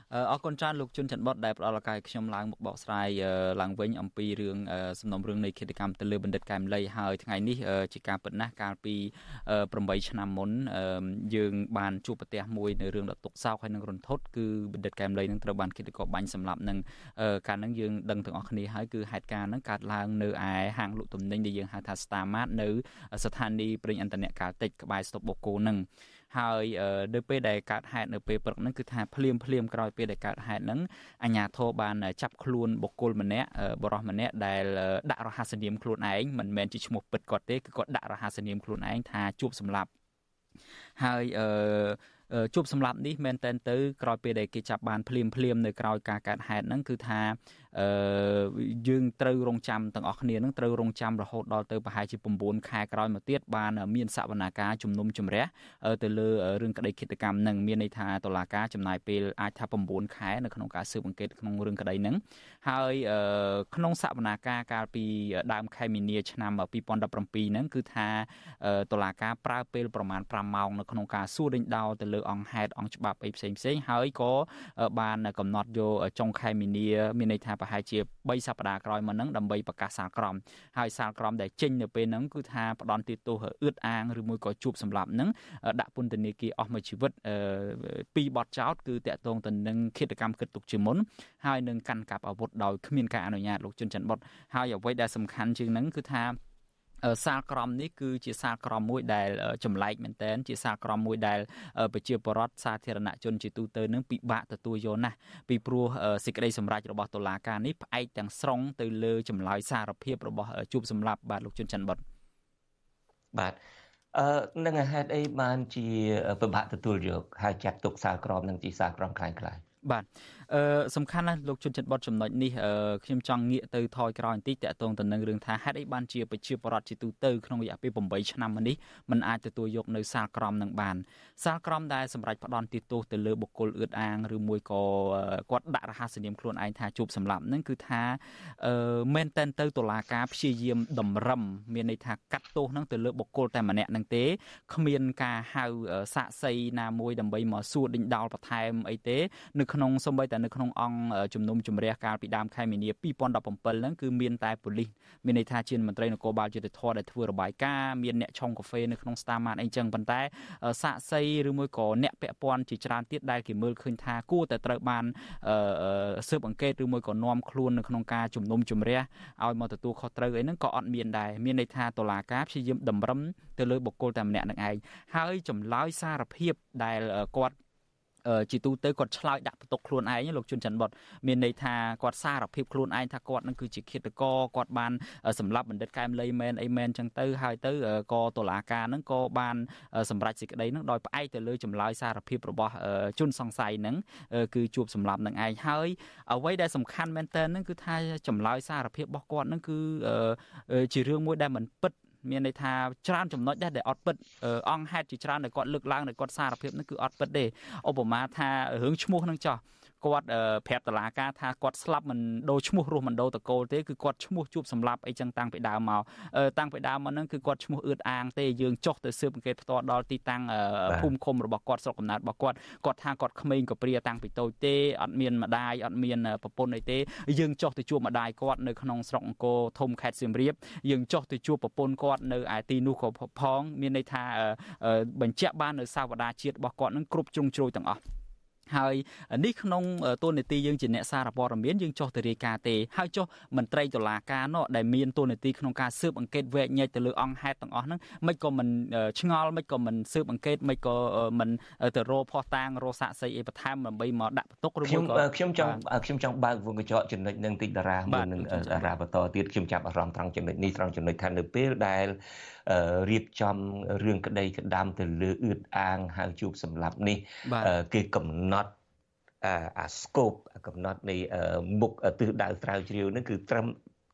អរគុណច្រើនលោកជុនច័ន្ទបុតដែលផ្ដល់ឱកាសឲ្យខ្ញុំឡើងមកបកស្រាយឡើងវិញអំពីរឿងសំណុំរឿងនៃឃាតកម្មទៅលើបណ្ឌិតកែមលីហើយថ្ងៃនេះជាការពិតណាស់កាលពីប្រាំបីឆ្នាំមុនយើងបានជួបប្រទះមួយនៅរឿងដ៏ទុក្ខសោកហើយនឹងរន្ធត់គឺបណ្ឌិតកែមលីនឹងត្រូវបានឃាតករបាញ់សម្លាប់នឹងកាលហ្នឹងយើងដឹងទាំងអស់គ្នាហើយគឺហេតុការណ៍ហ្នឹងកើតឡើងនៅឯហាងលក់ទំនិញដែលយើងហៅថា Starmart នៅស្ថានីយ៍ប្រេងឥន្ធនៈកាល់តិចក្បែរស្តុបបូកូហ្នឹងហើយនៅពេលដែលកើតហេតុនៅពេលព្រឹកហ្នឹងគឺថាភ្លាមភ្លាមក្រោយពេលដែលកើតហេតុហ្នឹងអាជ្ញាធរបានចាប់ខ្លួនបុគ្គលម្នាក់បរិសម្នាក់ដែលដាក់រហស្សនាមខ្លួនឯងមិនមែនជាឈ្មោះពិតគាត់ទេគឺគាត់ដាក់រហស្សនាមខ្លួនឯងថាជួបសម្លាប់ហើយអឺជួបសម្លាប់នេះមែនតែនទៅក្រោយពេលដែលគេចាប់បានភ្លាមភ្លាមនៅក្រោយការកើតហេតុហ្នឹងគឺថាអឺយើងត្រូវរងចាំទាំងអស់គ្នានឹងត្រូវរងចាំរហូតដល់ទៅប្រហែលជា៩ខែក្រោយមកទៀតបានមានសវនកម្មជំនុំជម្រះទៅលើរឿងក្តីឃាតកម្មនឹងមានន័យថាតុលាការចំណាយពេលអាចថា៩ខែនៅក្នុងការស៊ើបអង្កេតក្នុងរឿងក្តីនឹងហើយក្នុងសវនកម្មកាលពីដើមខែមីនាឆ្នាំ២០១៧ហ្នឹងគឺថាតុលាការប្រើពេលប្រមាណ៥ម៉ោងនៅក្នុងការសួរដេញដោលទៅលើអង្គហេតុអង្គច្បាប់អីផ្សេងផ្សេងហើយក៏បានកំណត់យកចុងខែមីនាមានន័យថាប្រហែលជាបីសប្តាហ៍ក្រោយមកហ្នឹងដើម្បីប្រកាសសាលក្រមហើយសាលក្រមដែលចេញនៅពេលហ្នឹងគឺថាផ្ដន់ទោសអឿតអាងឬមួយក៏ជួបសម្លាប់ហ្នឹងដាក់ពន្ធនាគារអស់មួយជីវិតពីរបទចោទគឺតាក់ទងទៅនឹងឃាតកម្មគិតទុកជាមុនហើយនឹងកាន់កាប់អាវុធដោយគ្មានការអនុញ្ញាតលោកជុនច័ន្ទបុតហើយអ្វីដែលសំខាន់ជាងហ្នឹងគឺថាសាលក្រមនេះគឺជាសាលក្រមមួយដែលចម្លែកមែនទែនជាសាលក្រមមួយដែលប្រជាពលរដ្ឋសាធារណជនជាទូទៅនឹងពិបាកទទួលយកណាស់ពីព្រោះសេចក្តីសម្រេចរបស់តុលាការនេះផ្អែកទាំងស្រុងទៅលើចម្លើយសារភាពរបស់ជួបសម្លាប់បាទលោកជុនច័ន្ទបុតបាទអឺនឹងហេតុអីបានជាពិបាកទទួលយកហើយចាត់ទុកសាលក្រមនឹងជាសាលក្រមคล้ายៗបាទអឺសំខាន់ណាស់លោកជុនច័ន្ទបុតចំណុចនេះខ្ញុំចង់ងាកទៅថយក្រោយបន្តិចតាក់ទងទៅនឹងរឿងថាហេតុអីបានជាប្រជាពលរដ្ឋជាទូទៅក្នុងរយៈពេល៨ឆ្នាំមកនេះมันអាចទទួលយកនៅសាលក្រមនឹងបានសាលក្រមដែលសម្រាប់ផ្ដន់ទោសទៅលើបុគ្គលអឿតអាងឬមួយក៏គាត់ដាក់រហស្សនាមខ្លួនឯងថាជួបសម្លាប់ហ្នឹងគឺថាអឺមែនតែនទៅតុលាការព្យាយាមតម្រឹមមានន័យថាកាត់ទោសហ្នឹងទៅលើបុគ្គលតែម្នាក់ហ្នឹងទេគ្មានការហៅសាក្សីណាមួយដើម្បីមកសួរដេញដោលបន្ថែមអីទេនៅក្នុងសូម្បីតែនៅក្នុងអង្គជំនុំជម្រះកាលពីដើមខែមីនា២០១៧ហ្នឹងគឺមានតែប៉ូលីសមានន័យថាជាមន្ត្រីនគរបាលយុត្តិធម៌ដែលធ្វើរបាយការណ៍មានអ្នកឆុងកាហ្វេនៅក្នុង Starmart អីចឹងប៉ុន្តែសាក្សីឬមួយក៏អ្នកពាក់ព័ន្ធជាច្រើនទៀតដែលគេមើលឃើញថាគួរតែត្រូវបានស៊ើបអង្កេតឬមួយក៏នាំខ្លួននៅក្នុងការជំនុំជម្រះឲ្យមកទទួលខុសត្រូវអីហ្នឹងក៏អត់មានដែរមានន័យថាតុលាការព្យាយាមតម្រឹមទៅលើបុគ្គលតែម្នាក់នឹងឯងហើយចម្លើយសារភាពដែលគាត់ជាទូទៅគាត់ឆ្លើយដាក់បន្ទុកខ្លួនឯងលោកជុនច័ន្ទបុតមានន័យថាគាត់សារភាពខ្លួនឯងថាគាត់នឹងគឺជាឃាតករគាត់បានសម្លាប់បណ្ឌិតកែមលីមែនអីមែនចឹងទៅហើយទៅក៏តុលាការហ្នឹងក៏បានសម្រេចសេចក្តីហ្នឹងដោយផ្អែកទៅលើចម្លើយសារភាពរបស់ជនសង្ស័យហ្នឹងគឺជួបសម្លាប់នឹងឯងហើយអ្វីដែលសំខាន់មែនតើហ្នឹងគឺថាចម្លើយសារភាពរបស់គាត់ហ្នឹងគឺជារឿងមួយដែលមិនពិតមានន័យថាច្រើនចំណុចដែរដែលអត់ពិតអង្គហេតុជាច្រើនដែលគាត់លើកឡើងដែលគាត់សារភាពហ្នឹងគឺអត់ពិតទេឧបមាថារឿងឈ្មោះហ្នឹងចោះគាត់ប្រាប់តុលាការថាគាត់ស្លាប់មិនដូរឈ្មោះរស់មិនដូរតកូលទេគឺគាត់ឈ្មោះជួបសម្លាប់អីចឹងតាំងពីដើមមកតាំងពីដើមមកហ្នឹងគឺគាត់ឈ្មោះអឿតអាងទេយើងចុះទៅស៊ើបអង្កេតផ្ទាល់ដល់ទីតាំងភូមិឃុំរបស់គាត់ស្រុកកំណើតរបស់គាត់គាត់ថាគាត់ក្មេងកព្រាតាំងពីតូចទេអត់មានម្ដាយអត់មានប្រពន្ធអីទេយើងចុះទៅជួបម្ដាយគាត់នៅក្នុងស្រុកអង្គរធំខេត្តសៀមរាបយើងចុះទៅជួបប្រពន្ធគាត់នៅឯទីនោះក៏ផងមានន័យថាបញ្ជាក់បាននៅសាវតាជាតិរបស់គាត់នឹងគ្រប់ជ្រុងជ្រោយទាំងអស់ហើយនេះក្នុងទូនីតិយើងជាអ្នកសារព័ត៌មានយើងចុះទៅរាយការណ៍ទេហើយចុះមន្ត្រីតុលាការនោះដែលមានទូនីតិក្នុងការស៊ើបអង្កេតវែកញែកទៅលើអង្គហេតុទាំងអស់ហ្នឹងមិនក៏មិនឆ្ងល់មិនក៏មិនស៊ើបអង្កេតមិនក៏មិនទៅរកផោះតាងរកសាក្សីអីបន្ថែមដើម្បីមកដាក់បន្ទុកឬមួយក៏ខ្ញុំចង់ខ្ញុំចង់បើកវងកញ្ចក់ចំណុចនឹងតិចតារាមួយនឹងតារាបន្តទៀតខ្ញុំចាប់អារម្មណ៍ត្រង់ចំណុចនេះត្រង់ចំណុចថានៅពេលដែលរៀបចំរឿងក្តីក្តាមទៅលើអឿតអាងហៅជួបសម្លាប់នេះគេកំណត់អា scope កំណត់នៃមុខទិសដៅស្រាវជ្រាវនឹងគឺត្រឹម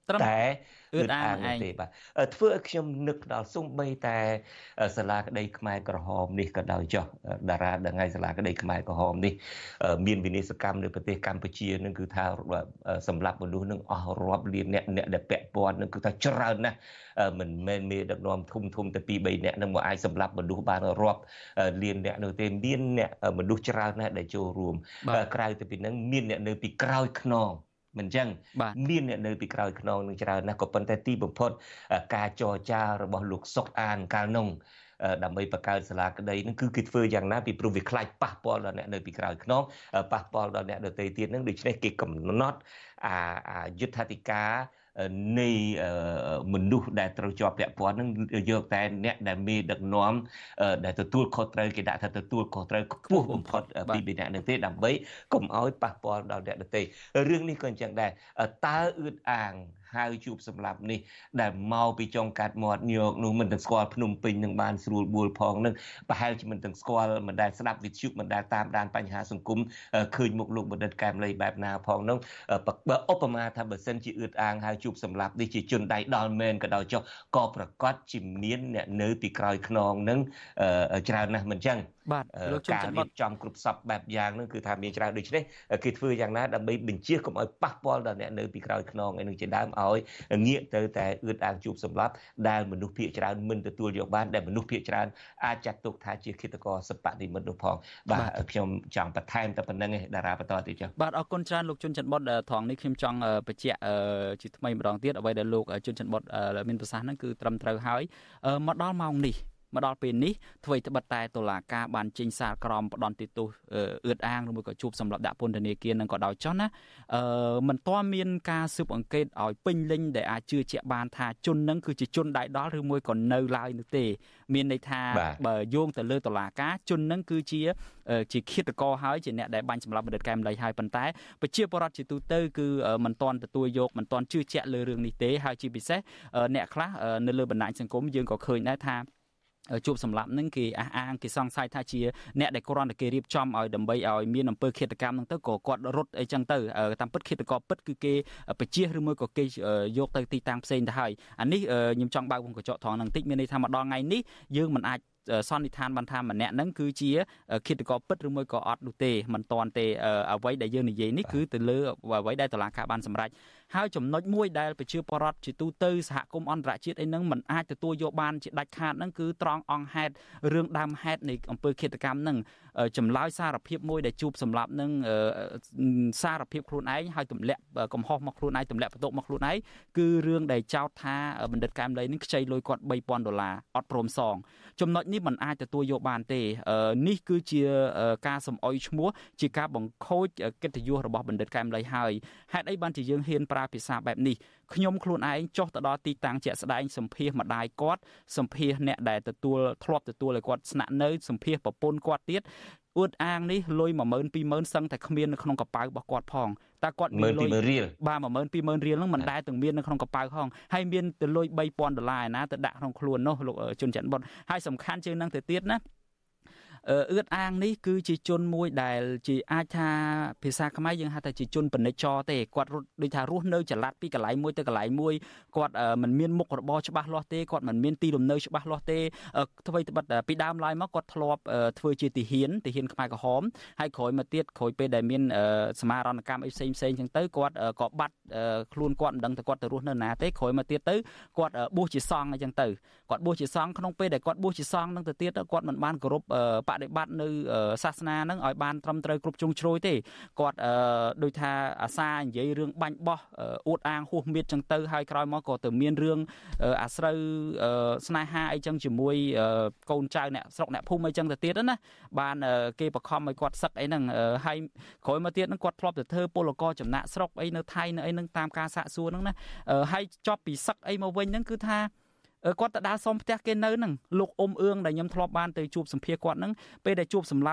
តែអឺតអាងទេបាទធ្វើឲ្យខ្ញុំនឹកដល់សូម្បីតែសាលាក្តីខ្មែរក្រហមនេះក៏ដោយចុះតារាដងៃសាលាក្តីខ្មែរក្រហមនេះមានវិនិស្សកម្មនៅប្រទេសកម្ពុជានឹងគឺថាសម្រាប់មនុស្សនឹងអស់រាប់លានអ្នកអ្នកដែលពាក់ព័ន្ធនឹងគឺថាច្រើនណាស់មិនមែនមានដឹកនាំធំធំតែពីរបីអ្នកនឹងមកអាចសម្រាប់មនុស្សបានរាប់លានអ្នកនោះទេមានអ្នកមនុស្សច្រើនណាស់ដែលចូលរួមក្រៅទៅពីនឹងមានអ្នកនៅពីក្រោយខ្នងមិនចឹងមានអ្នកនៅពីក្រោយខ្នងនឹងច្រើនណាស់ក៏ប៉ុន្តែទីបំផុតការចរចារបស់លោកសុកអានកាលនោះដើម្បីបង្កើតសាលាក្តីនឹងគឺគេធ្វើយ៉ាងណាពីព្រោះវាខ្លាចប៉ះពាល់ដល់អ្នកនៅពីក្រោយខ្នងប៉ះពាល់ដល់អ្នកដទៃទៀតនឹងដូច្នេះគេកំណត់អាយុទ្ធសាស្ត្រនៃមនុស្សដែលត្រូវជាប់ពាក់ព័ន្ធនឹងយកតែអ្នកដែលមានដឹកនាំដែលទទួលខុសត្រូវគេដាក់ថាទទួលខុសត្រូវខ្ពស់បំផុតពីពីអ្នកនឹងទេដើម្បីកុំឲ្យប៉ះពាល់ដល់អ្នកដទៃរឿងនេះក៏អញ្ចឹងដែរតើអឺតអាងហៅជួបសម្រាប់នេះដែលមកពីចុងកាត់មាត់ញោកនោះមិនទាំងស្គាល់ភ្នំពេញនឹងបានស្រួលបួលផងនឹងប្រហែលជាមិនទាំងស្គាល់មិនដែលស្ដាប់វិទ្យុមិនដែលតាមដានបញ្ហាសង្គមឃើញមុខលោកបណ្ឌិតកែមលីបែបណាផងនោះបើឧបមាថាបើសិនជាអឺតអាងហៅជួបសម្រាប់នេះជាជនដៃដល់មែនក៏ដោយចុះក៏ប្រកាសជាមានអ្នកនៅពីក្រោយខ្នងនឹងច្រើនណាស់មិនចឹងបាទលោកជំច័ន្ទរៀបចំគ្រប់សពបែបយ៉ាងនឹងគឺថាមានច្រើនដូច្នេះគេធ្វើយ៉ាងណាដើម្បីបញ្ជាកុំឲ្យប៉ះពាល់ដល់អ្នកនៅពីក្រោយខ្នងឯនឹងជាដើមឲ្យងាកទៅតែអឺតអាងជួបសម្រាប់ដែលមនុស្សភាគច្រើនមិនទទួលយកបានដែលមនុស្សភាគច្រើនអាចចាត់ទុកថាជាឃាតករសិប្បនិមិត្តនោះផងបាទខ្ញុំចង់បន្ថែមតែប៉ុណ្្នឹងឯងតារាបន្តទៀតចុះបាទអរគុណច្រើនលោកជុនច័ន្ទបុតត្រង់នេះខ្ញុំចង់បញ្ជាក់ជាថ្មីម្ដងទៀតអ្វីដែលលោកជុនច័ន្ទបុតមានប្រសាសន៍ហ្នឹងគឺត្រឹមត្រូវហើយមកដល់ម៉ោងនេះមកដល់ពេលនេះអ្វីត្បិតតែតុលាការបានចេញសារក្រមផ្ដន្ទាទោសអឺតអាងឬមួយក៏ជួបសម្រាប់ដាក់ពន្ធនាគារនឹងក៏ដោយចុះណាអឺមិនទាន់មានការស៊ើបអង្កេតឲ្យពេញលេញដែលអាចជឿជាក់បានថាជននឹងគឺជាជនដៃដល់ឬមួយក៏នៅឡើយនោះទេមានន័យថាបើយោងទៅលើតុលាការជននឹងគឺជាជាឃាតករហើយជាអ្នកដែលបាញ់សម្លាប់បណ្ឌិតកែមលីហើយប៉ុន្តែប្រជាពលរដ្ឋជាទូទៅគឺមិនទាន់ទទួលយកមិនទាន់ជឿជាក់លើរឿងនេះទេហើយជាពិសេសអ្នកខ្លះនៅលើបណ្ដាញសង្គមយើងក៏ឃើញដែរថាជួបសម្លាប់នឹងគេអះអាងគេសង្ស័យថាជាអ្នកដែលគ្រាន់តែគេរៀបចំឲ្យដើម្បីឲ្យមានអំពើឃាតកម្មហ្នឹងទៅក៏គាត់រត់អីចឹងទៅតាមពិតឃាតករពិតគឺគេបញ្ជាឬមួយក៏គេយកទៅទីតាំងផ្សេងទៅហើយអានេះខ្ញុំចង់បើកវងកញ្ចក់ត្រង់ហ្នឹងបន្តិចមានន័យថាមកដល់ថ្ងៃនេះយើងមិនអាចសន្និដ្ឋានបានថាម្នាក់ហ្នឹងគឺជាឃាតករពិតឬមួយក៏អត់នោះទេមិនតាន់ទេអ្វីដែលយើងនិយាយនេះគឺទៅលើអ្វីដែលតុលាការបានសម្រេចហើយចំណុចមួយដែលប្រជាពលរដ្ឋជាទូទៅសហគមន៍អន្តរជាតិអីហ្នឹងមិនអាចទទួលយកបានជាដាច់ខាតហ្នឹងគឺត្រង់អង្គហេតុរឿងដើមហេតុនៃអំពើឃាតកម្មហ្នឹងចម្លើយសារភាពមួយដែលជួបសម្រាប់នឹងសារភាពខ្លួនឯងហើយទម្លាក់កំហុសមកខ្លួនឯងទម្លាក់បន្ទុកមកខ្លួនឯងគឺរឿងដែលចោទថាបណ្ឌិតកែមលីនឹងខ្ចីលុយគាត់បីពាន់ដុល្លារអត់ព្រមសងចំណុចនេះមិនអាចទទួលយកបានទេនេះគឺជាការសំអុយឈ្មោះជាការបង្ខូចកិត្តិយសរបស់បណ្ឌិតកែមលីហើយហេតុអីបានជាយើងហ៊ានប្រើភាសាបែបនេះខ្ញុំខ្លួនឯងចុះទៅដល់ទីតាំងជាក់ស្ដែងសម្ភាសម្ដាយគាត់សម្ភាសអ្នកដែលទទួលធ្លាប់ទទួលឲ្យគាត់ស្នាក់នៅសម្ភាសប្រពន្ធគាត់ទៀតអួតអាងនេះលុយ មួយម៉ឺនពីរម៉ឺន សឹងតែគ្មាននៅក្នុងកប៉ៅរបស់គាត់ផងតែគាត់មានលុយបាទ មួយម៉ឺនពីរម៉ឺន រៀលហ្នឹងមិនដែលទាំងមាននៅក្នុងកប៉ៅផងហើយមានទៅលុយបីពាន់ដុល្លារឯណាទៅដាក់ក្នុងខ្លួននោះលោកជុនច័ន្ទបុតហើយសំខាន់ជាងហ្នឹងទៅទៀតណាអឺតអាងនេះគឺជាជនមួយដែលជាអាចថាភាសាខ្មែរយើងហៅថាជាជនពាណិជ្ជទេគាត់រត់ដូចថារស់នៅចល័តពីកន្លែងមួយទៅកន្លែងមួយគាត់មិនមានមុខរបរច្បាស់លាស់ទេគាត់មិនមានទីលំនៅច្បាស់លាស់ទេអ្វីត្បិតពីដើមឡើយមកគាត់ធ្លាប់ធ្វើជាទាហានទាហានខ្មែរក្រហមហើយក្រោយមកទៀតក្រោយពេលដែលមានសមារណកម្មអីផ្សេងផ្សេងចឹងទៅគាត់ក៏បាត់ខ្លួនគាត់មិនដឹងតែគាត់ទៅរស់នៅណាទេក្រោយមកទៀតទៅគាត់បួសជាសង្ឃអីចឹងទៅគាត់បួសជាសង្ឃក្នុងពេលដែលគាត់បួសជាសង្ឃនឹងទៅទៀតគាត់មិនបានគោរពបដិបត្តិនៅសាសនាហ្នឹងឲ្យបានត្រឹមត្រូវគ្រប់ជ្រុងជ្រោយទេគាត់ដូចថាអាសានិយាយរឿងបាញ់បោះអួតអាងហួសមៀតចឹងទៅហើយក្រោយមកក៏ទៅមានរឿងអាស្រូវស្នេហាអីចឹងជាមួយកូនចៅអ្នកស្រុកអ្នកភូមិអីចឹងទៅទៀតណាបានគេបខំឲ្យគាត់សឹកអីហ្នឹងហើយក្រោយមកទៀតហ្នឹងគាត់ធ្លាប់ទៅធ្វើពលករចំណាក់ស្រុកអីនៅថៃនៅអីហ្នឹងតាមការសាកសួរហ្នឹងណាហើយចប់ពីសឹកអីមកវិញហ្នឹងគឺថាគាត់ទៅដើរសុំផ្ទះគេនៅហ្នឹងលោកអ៊ុំអឿងដែលខ្ញុំធ្លាប់បានទៅជួបសម្ភារគាត់ហ្នឹងពេលដែលជួបសម្រាប់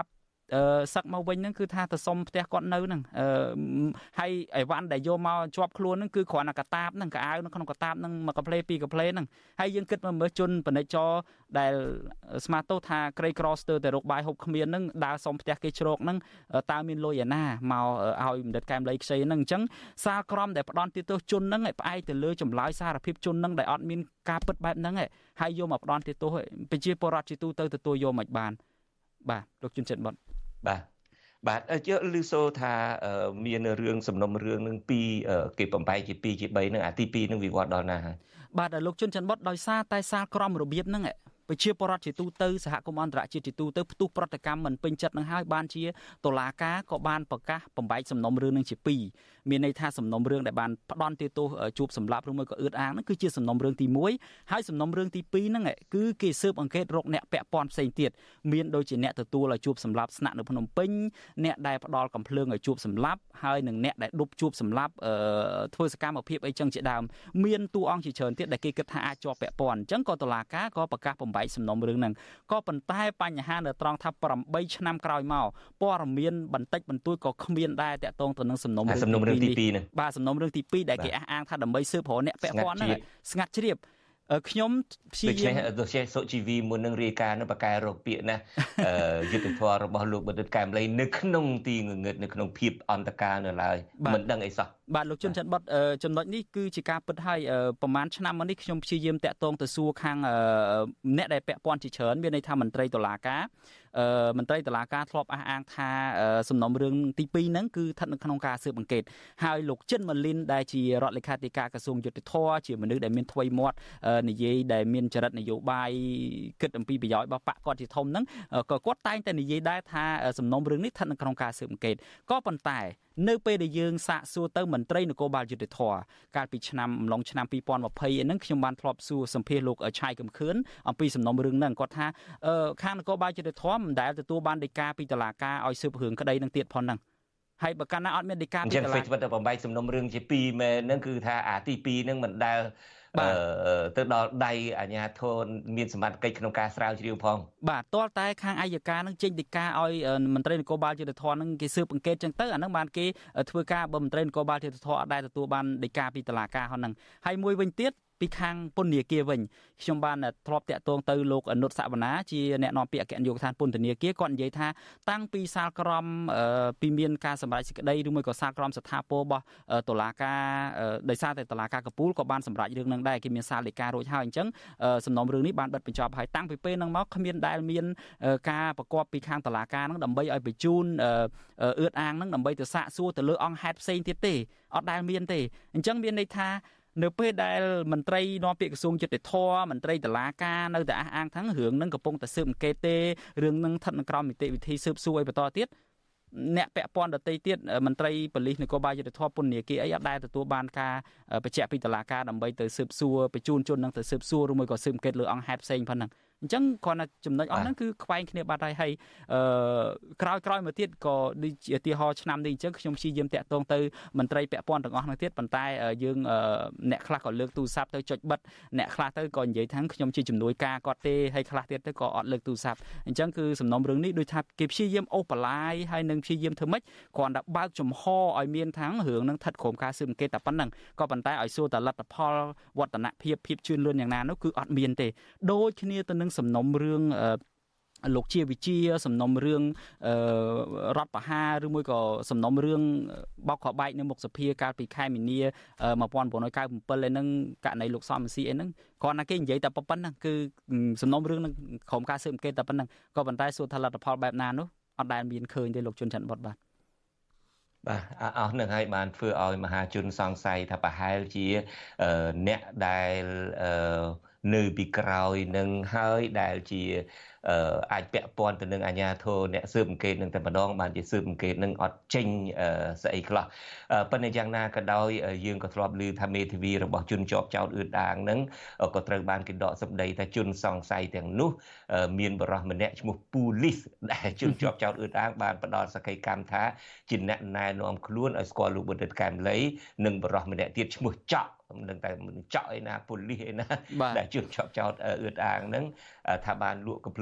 សឹកមកវិញហ្នឹងគឺថាទៅសុំផ្ទះគាត់នៅហ្នឹងអឺហើយអីវ៉ាន់ដែលយកមកជាប់ខ្លួនហ្នឹងគឺគ្រាន់តែកតាបហ្នឹងកៅអៅនៅក្នុងកតាបហ្នឹងមកកាផ្លេពីរកាផ្លេហ្នឹងហើយយើងគិតមកមើលជនបណិចចរដែលស្មាតទោសថាក្រីក្រស្ទើរតែរកបាយហូបគ្មានហ្នឹងដើរសុំផ្ទះគេជ្រកហ្នឹងតើមានលុយឯណាមកឲ្យបណ្ឌិតកែមលីខ្ចីហ្នឹងអញ្ចឹងសាលក្រមដែលផ្ដន់ទោសជនហ្នឹងផ្អែកទៅលើចម្លើយសារភាពជនហ្នឹងដែលអត់មានការពិតបែបហ្នឹងហើយយកមកផ្ដន់ទោសប្រជាពលរដ្ឋជាទូទៅទទួលយកមិនបានបាទលោកជនចិត្តបតបាទបាទជឿឮសូថាមានរឿងសំណុំរឿងនឹងពីរគេបំបែកជាពីរជាបីនឹងអាទីពីរនឹងវិវត្តដល់ណាហើយបាទលោកជនចិត្តបតដោយសារតែសាលក្រមរបៀបហ្នឹងប្រជាពលរដ្ឋជាទូទៅសហគមន៍អន្តរជាតិជាទូទៅផ្ទុះប្រតិកម្មមិនពេញចិត្តនឹងហើយបានជាតុលាការក៏បានប្រកាសបំបែកសំណុំរឿងនឹងជាពីរមានន័យថាសំណុំរឿងដែលបានផ្ដន់ទោសជួបសម្លាប់ឬមួយក៏អឿតអាងហ្នឹងគឺជាសំណុំរឿងទីមួយហើយសំណុំរឿងទីពីរហ្នឹងគឺគេស៊ើបអង្កេតរកអ្នកពាក់ព័ន្ធផ្សេងទៀតមានដូចជាអ្នកទទួលឲ្យជួបសម្លាប់ស្នាក់នៅភ្នំពេញអ្នកដែលផ្ដល់កំភ្លើងឲ្យជួបសម្លាប់ហើយនិងអ្នកដែលដប់ជួបសម្លាប់ធ្វើសកម្មភាពអីចឹងជាដើមមានតួអង្គជាច្រើនទៀតដែលគេគិតថាអាចជាប់ពាក់ព័ន្ធអញ្ចឹងក៏តុលាការក៏ប្រកាសបំបែកសំណុំរឿងហ្នឹងក៏ប៉ុន្តែបញ្ហានៅត្រង់ថាប្រាំបីឆ្នាំក្រោយមកព័ត៌មានបន្តិចបន្តួចក៏គ្មានដែរតាក់ទងទៅនឹងសំណុំរឿងទីពីរហ្នឹងបាទសំណុំរឿងទីពីរដែលគេអះអាងថាដើម្បីស៊ើបរកអ្នកពាក់ព័ន្ធហ្នឹងស្ងាត់ជ្រាបខ្ញុំព្យាយាមដូចជាសុជីវីមុននឹងរាយការណ៍នឹងបកកែរកពាក្យណាយុទ្ធធម៌របស់លោកបណ្ឌិតកែមលីនៅក្នុងទីងងឹតនៅក្នុងភាពអន្តការនៅឡើយមិនដឹងអីសោះបាទលោកជនច័ន្ទបតចំណុចនេះគឺជាការពិតហើយប្រហែលឆ្នាំមកនេះខ្ញុំព្យាយាមតាក់ទងទៅសួរខាងអ្នកដែលពាក់ព័ន្ធជាច្រើនមានន័យថាមន្ត្រីតុលាការអឺមន្ត្រីតុលាការធ្លាប់អះអាងថាសំណុំរឿងទីពីរហ្នឹងគឺស្ថិតនៅក្នុងការស៊ើបអង្កេតហើយលោកចិនម៉ាលីនដែលជារដ្ឋលេខាធិការក្រសួងយុតិធធម៌ជាមនុស្សដែលមានថ្វីមាត់និយាយដែលមានចរិតនយោបាយគិតអំពីប្រយោជន៍របស់បកគាត់ជាធំហ្នឹងក៏គាត់តែងតែនិយាយដែរថាសំណុំរឿងនេះស្ថិតនៅក្នុងការស៊ើបអង្កេតក៏ប៉ុន្តែនៅពេលដែលយើងសាកសួរទៅមន្ត្រីនគរបាលយុតិធធម៌កាលពីឆ្នាំអំឡុងឆ្នាំពីរពាន់ម្ភៃហ្នឹងខ្ញុំបានធ្លាប់សួរសម្ភាសលោកឆៃកំខឿនអំពីសំណុំរឿងហ្នឹងគាត់ថាខាងនគរបាលយុតិធធម៌មិនដែលទទួលបានដីកាពីតុលាការឲ្យស៊ើបរឿងក្តីនឹងទៀតផងហ្នឹងហើយបើកាលណាអត់មានដីកាពីតុលាការអញ្ចឹង Facebook ទៅបំបែកសំណុំរឿងជាពីរមែនហ្នឹងគឺថាអាទីពីរហ្នឹងមិនដែលទៅដល់ដៃអាជ្ញាធរមានសមត្ថកិច្ចក្នុងការស្រាវជ្រាវផងបាទទាល់តែខាងអัยការនឹងចេញដីកាឲ្យមន្ត្រីនគរបាលយុតិធធម៌នឹងគេស៊ើបអង្កេតចឹងទៅអានឹងបានគេធ្វើការបើមន្ត្រីនគរបាលយុតិធធម៌អត់ដែលទទួលបានដីកាពីតុលាការហ្នឹងហើយមួយវិញទៀតពីខាងពន្ធនាគារវិញខ្ញុំបានធ្លាប់តាក់ទងទៅលោកអនុតសវណ្ណាជាអ្នកនាំពាក្យអគ្គនាយកដ្ឋានពន្ធនាគារគាត់និយាយថាតាំងពីសាលក្រមពីមានការសម្រេចសេចក្តីឬមួយក៏សាលក្រមស្ថាពររបស់តុលាការដោយសារតែតុលាការកំពូលក៏បានសម្រេចរឿងនឹងដែរគេមានសាលដីការួចហើយអញ្ចឹងសំណុំរឿងនេះបានបិទបញ្ចប់ហើយតាំងពីពេលហ្នឹងមកគ្មានដែលមានការប្រកបពីខាងតុលាការហ្នឹងដើម្បីឲ្យបញ្ជូនអឿតអាងហ្នឹងដើម្បីទៅសាកសួរទៅលើអង្គហេតុផ្សេងទៀតទេអត់ដែលមានទេអញ្ចឹងមានន័យថានៅពេលដែលមន្ត្រីនាំពាក្យក្រសួងយុតិធធម៌មន្ត្រីតុលាការនៅតែអះអាងថារឿងនឹងកំពុងតែស៊ើបអង្កេតទេរឿងនឹងស្ថិតនៅក្រោមនីតិវិធីស៊ើបសួរឲ្យបន្តទៀតអ្នកពាក់ព័ន្ធដទៃទៀតមន្ត្រីប៉ូលីសនគរបាលយុតិធធម៌ពន្ធនាគារអីអត់ដែលទទួលបានការបញ្ជាក់ពីតុលាការដើម្បីទៅស៊ើបសួរបញ្ជូនជននឹងទៅស៊ើបសួរឬមួយក៏ស៊ើបអង្កេតលើអង្គហេតុផ្សេងផងហ្នឹងអញ្ចឹងគ្រាន់តែចំណុចអស់ហ្នឹងគឺខ្វែងគ្នាបាត់ហើយហើយអឺក្រោយក្រោយមកទៀតក៏ដូចជាឧទាហរណ៍ឆ្នាំនេះអញ្ចឹងខ្ញុំព្យាយាមតាក់ទងទៅមន្ត្រីពាក់ព័ន្ធទាំងអស់ហ្នឹងទៀតប៉ុន្តែយើងអ្នកខ្លះក៏លើកទូរស័ព្ទទៅចុចបិទអ្នកខ្លះទៅក៏និយាយថាខ្ញុំជាជំនួយការគាត់ទេហើយខ្លះទៀតទៅក៏អត់លើកទូរស័ព្ទអញ្ចឹងគឺសំណុំរឿងនេះដូចថាគេព្យាយាមអូសបន្លាយហើយនឹងព្យាយាមធ្វើម៉េចគ្រាន់តែបើកចំហឲ្យមានថារឿងហ្នឹងស្ថិតក្រោមការស៊ើបអង្កេតតែប៉ុណ្្នឹងក៏ប៉ុន្តែឲ្យសួរតែលទ្ធផលវឌ្ឍនភាពភាពជឿនលឿនយ៉ាងណានោះគឺអត់មានទេដូចគ្នាទៅនឹងសំណុំរឿងលោកជាវិជាសំណុំរឿងរដ្ឋបហាឬមួយក៏សំណុំរឿងបោកក្បែកនៅមុខសភាកាលពីខែមីនាmột nghìn chín trăm chín mươi bảyឯហ្នឹងករណីលោកសំស៊ីអីហ្នឹងគ្រាន់តែគេនិយាយតែប៉ុណ្្នឹងគឺសំណុំរឿងនឹងក្រុមការស៊ើបអង្កេតតែប៉ុណ្្នឹងក៏ប៉ុន្តែសួរថាលទ្ធផលបែបណានោះអត់ដែលមានឃើញទេលោកជុនច័ន្ទបុតបាទបាទអស់នឹងហើយបានធ្វើឲ្យមហាជនសង្ស័យថាប្រហែលជាអ្នកដែលនៅពីក្រោយនឹងហើយដែលជាអាចពាក់ព័ន្ធទៅនឹងអាជ្ញាធរអ្នកស៊ើបអង្កេតនឹងតែម្ដងបានជាស៊ើបអង្កេតនឹងអត់ចេញស្អីខ្លះប៉ុន្តែយ៉ាងណាក៏ដោយយើងក៏ធ្លាប់ឮថាមេធាវីរបស់ជនជាប់ចោតអឿតអាងនឹងក៏ត្រូវបានគេដកសម្ដីថាជនសង្ស័យទាំងនោះមានបរិសម្នាក់ឈ្មោះពូលីសដែលជនជាប់ចោតអឿតអាងបានផ្ដល់សក្ខីកម្មថាជាអ្នកណែនាំខ្លួនឲ្យស្គាល់លោកបណ្ឌិតកែមលីនិងបរិសម្នាក់ទៀតឈ្មោះចောက်មិនដឹងតែចောက်ឯណាប៉ូលីសឯណាដែលជនជាប់ចោតអឿតអាងហ្នឹងថាបានលក់កំភ្លើង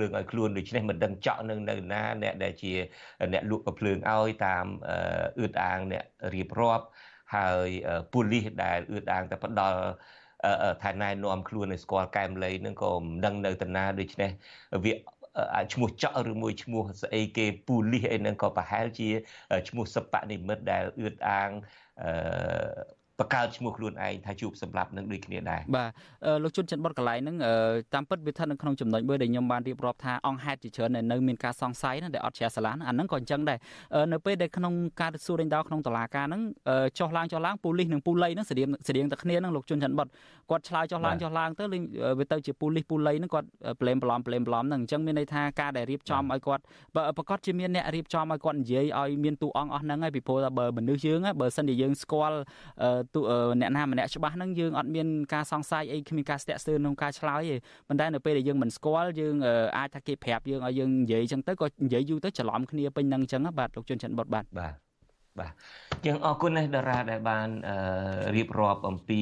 ងឲ្យខ្លួនដូច្នេះមិនដឹងចក់នឹងនៅណាអ្នកដែលជាអ្នកលក់កំភ្លើងឲ្យតាមអឺតអាងអ្នករៀបរាប់ហើយប៉ូលីសដែលអឺតអាងតែផ្ដល់ឋានៈនាំខ្លួនឲ្យស្គាល់កែមលីនឹងក៏មិនដឹងនៅតាណាដូច្នេះវាឈ្មោះចក់ឬមួយឈ្មោះស្អីគេប៉ូលីសអីហ្នឹងក៏ប្រហែលជាឈ្មោះសិប្បនិមិត្តដែលអឺតអាងអឺបង្កើតឈ្មោះខ្លួនឯងថាជួបសម្រាប់នឹងដូចគ្នាដែរបាទលោកជុនច័ន្ទបុតកន្លែងហ្នឹងតាមពិតវាស្ថិតនៅក្នុងចំណុចមួយដែលខ្ញុំបានរៀបរាប់ថាអង្គហេតុជាច្រើននៅមានការសង្ស័យណាដែលអត់ជ្រះស្រឡានអាហ្នឹងក៏អញ្ចឹងដែរនៅពេលដែលក្នុងការសួរដេញដោលក្នុងតុលាការហ្នឹងចុះឡើងចុះឡើងប៉ូលីសនិងប៉ូលីហ្នឹងស្តៀងស្តៀងតែគ្នាហ្នឹងលោកជុនច័ន្ទបុតគាត់ឆ្លើយចុះឡើងចុះឡើងទៅវាទៅជាប៉ូលីសប៉ូលីហ្នឹងគាត់ប្លែមប្លំប្លែមប្លំហ្នឹងអញ្ចឹងមានន័យថាការដែលរៀបចំឲ្យគាត់ប្រកាសជាមានអ្នករៀបចំឲ្យគាត់និយាយឲ្យមានតួអង្គអស់ហ្នឹងហើយពីព្រោះថាបើមនុស្សយើងបើសិនជាយើងស្គាល់អ្នកណាម្នាក់ច្បាស់ហ្នឹងយើងអត់មានការសង្ស័យអីគ្មានការស្ទាក់ស្ទើរក្នុងការឆ្លើយទេប៉ុន្តែនៅពេលដែលយើងមិនស្គាល់យើងអាចថាគេប្រាប់យើងឲ្យយើងនិយាយអញ្ចឹងទៅក៏និយាយយូរទៅច្រឡំគ្នាពេញហ្នឹងអញ្ចឹងបាទលោកជុនច័ន្ទបុតបាទបាទបាទយើងអរគុណណាស់តារាដែលបានរៀបរាប់អំពី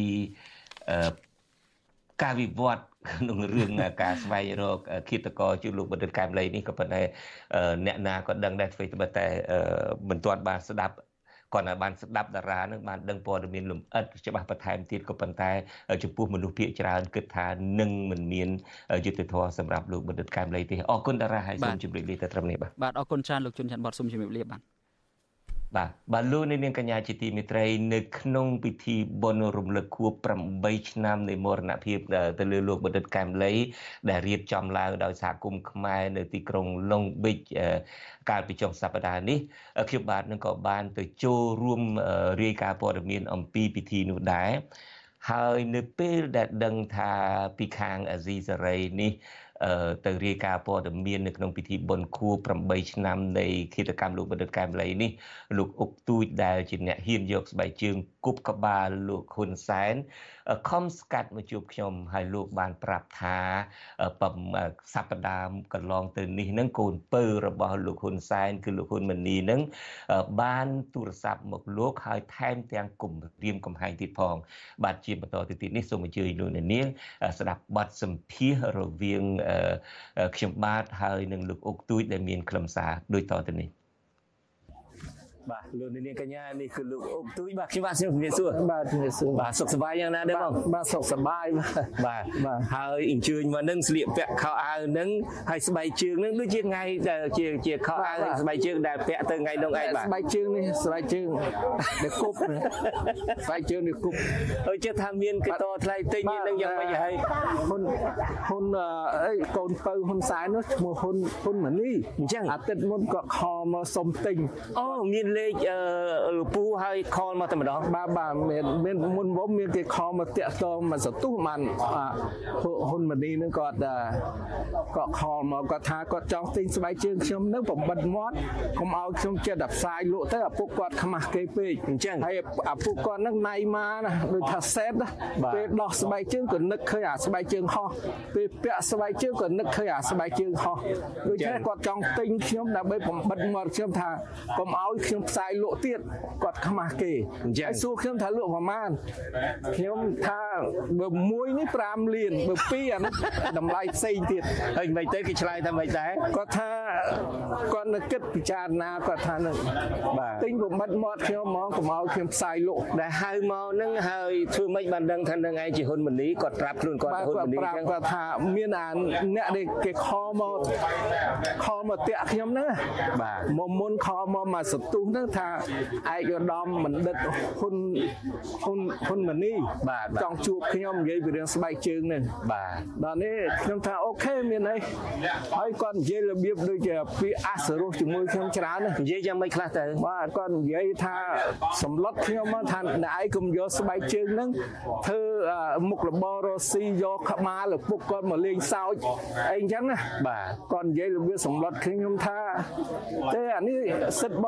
ការវិវត្តក្នុងរឿងការស្វែងរកឃាតករជាលោកបណ្ឌិតកែមលីនេះក៏ប៉ុន្តែអ្នកណាក៏ដឹងដែរធ្វើតែមិនទាន់បានស្ដាប់គាត់នៅបានស្ដាប់តារានឹងបានដឹងព័ត៌មានលម្អិតច្បាស់បន្ថែមទៀតក៏ប៉ុន្តែចំពោះមនុស្សភាគច្រើនគិតថានឹងមិនមានយុត្តិធម៌សម្រាប់លោកបណ្ឌិតកែមលីទេអរគុណតារាហើយសូមជម្រាបលាទៅត្រឹមនេះបាទបាទអរគុណច្រើនលោកជុនច័ន្ទបុតសូមជម្រាបលាបាទបាទបាទលោកនាងកញ្ញាជាទីមេត្រីនៅក្នុងពិធីបុណ្យរំលឹកខួបប្រាំបីឆ្នាំនៃមរណភាពទៅលើលោកបណ្ឌិតកែមលីដែលរៀបចំឡើងដោយសហគមន៍ខ្មែរនៅទីក្រុង Long Beach កាលពីចុងសប្តាហ៍នេះខ្ញុំបាទនឹងក៏បានទៅចូលរួមរាយការណ៍ព័ត៌មានអំពីពិធីនោះដែរហើយនៅពេលដែលដឹងថាពីខាងអាស៊ីសេរីនេះទៅរាយការណ៍ព័ត៌មាននៅក្នុងពិធីបុណ្យខួបប្រាំបីឆ្នាំនៃឃាតកម្មលោកបណ្ឌិតកែមលីនេះលោកអុកទូចដែលជាអ្នកហ៊ានយកស្បែកជើងគប់ក្បាលលោកហ៊ុនសែនខំស្កាត់មកជួបខ្ញុំហើយលោកបានប្រាប់ថាសប្តាហ៍កន្លងទៅនេះនឹងកូនពៅរបស់លោកហ៊ុនសែនគឺលោកហ៊ុនម៉ាណីនឹងបានទូរស័ព្ទមកលោកហើយថែមទាំងគំរាមកំហែងទៀតផងបាទជាបន្តទៅទៀតនេះសូមអញ្ជើញលោកអ្នកនាងស្ដាប់បទសម្ភាសន៍រវាងខ្ញុំបាទហើយនឹងលោកអុកទូចដែលមានខ្លឹមសារដូចតទៅនេះបាទលោកនាងកញ្ញានេះគឺលោកអុកទូចបាទខ្ញុំបាទខ្ញុំជំរាបសួរបាទជំរាបសួរបាទសុខសប្បាយយ៉ាងណាដែរបងបាទសុខសប្បាយបាទបាទហើយអញ្ជើញមកនឹងស្លៀកពាក់ខោអាវនឹងហើយស្បែកជើងនឹងដូចជាថ្ងៃជាជាខោអាវស្បែកជើងដែលពាក់ទៅថ្ងៃនោះឯងបាទស្បែកជើងនេះស្បែកជើងដែលគប់ស្បែកជើងនេះគប់ហើយចិត្តថាមានកតថ្លៃទិញនឹងយ៉ាងម៉េចហើយហ៊ុនហ៊ុនអីកូនពៅហ៊ុនសែននោះឈ្មោះហ៊ុនហ៊ុនម៉ាណីអញ្ចឹងអាទិត្យមុនគាត់ខលមកសុំទិញអូមានលេខលពូហើយខលមកតែម្ដងបាទបាទមានមានមុនមកមានគេខលមកតាក់ទងមកសទុះបានហ៊ុនម៉ាណីនឹងគាត់គាត់ខលមកគាត់ថាគាត់ចង់ទិញស្បែកជើងខ្ញុំនឹងបំបិតមាត់កុំឲ្យខ្ញុំចិត្តតែផ្សាយលក់ទៅឪពុកគាត់ខ្មាស់គេពេកអញ្ចឹងហើយឪពុកគាត់នឹងណៃមកណាដូចថាសេតពេលដោះស្បែកជើងក៏នឹកឃើញអាស្បែកជើងហោះពេលពាក់ស្បែកជើងក៏នឹកឃើញអាស្បែកជើងហោះដូច្នេះគាត់ចង់ទិញខ្ញុំដើម្បីបំបិតមាត់ខ្ញុំថាកុំឲ្យខ្ញុំផ្សាយលក់ទៀតគាត់ខ្មាស់គេហើយសួរខ្ញុំថាលក់ប្រមាណខ្ញុំថាបើមួយនេះប្រាំលានបើពីរអានេះតម្លៃផ្សេងទៀតហើយមិនទៅគេឆ្លើយថាមិនដែរគាត់ថាគាត់នៅគិតពិចារណាគាត់ថានឹងបាទទិញបំបិតមាត់ខ្ញុំហ្មងកុំឲ្យខ្ញុំផ្សាយលក់ដែលហៅមកនឹងហើយធ្វើម៉េចបានដឹងថានឹងឯងជាហ៊ុនម៉ាណីគាត់ប្រាប់ខ្លួនគាត់ហ៊ុនម៉ាណីចឹងគាត់ថាមានអាអ្នកដែលគេខលមកខលមកតាក់ខ្ញុំហ្នឹងបាទមកមុនខលមកមកសទុះហ្នឹងថាឯកឧត្តមបណ្ឌិតហ៊ុនហ៊ុនហ៊ុនម៉ាណីបាទចង់ជួបខ្ញុំនិយាយពីរឿងស្បែកជើងហ្នឹងបាទដល់នេះខ្ញុំថាអូខេមានអីហើយគាត់និយាយរបៀបដូចជាពីអសរោះជាមួយខ្ញុំច្រើននិយាយយ៉ាងម៉េចខ្លះទៅបាទគាត់និយាយថាសម្លុតខ្ញុំថាអ្នកឯងកុំយកស្បែកជើងហ្នឹងធ្វើមុខរបររស់ស៊ីយកក្បាលឪពុកគាត់មកលេងសើចអីអញ្ចឹងណាបាទគាត់និយាយរបៀបសម្លុតខ្ញុំថាទេអានេះសិទ្ធិរបស់ខ្ញុំតា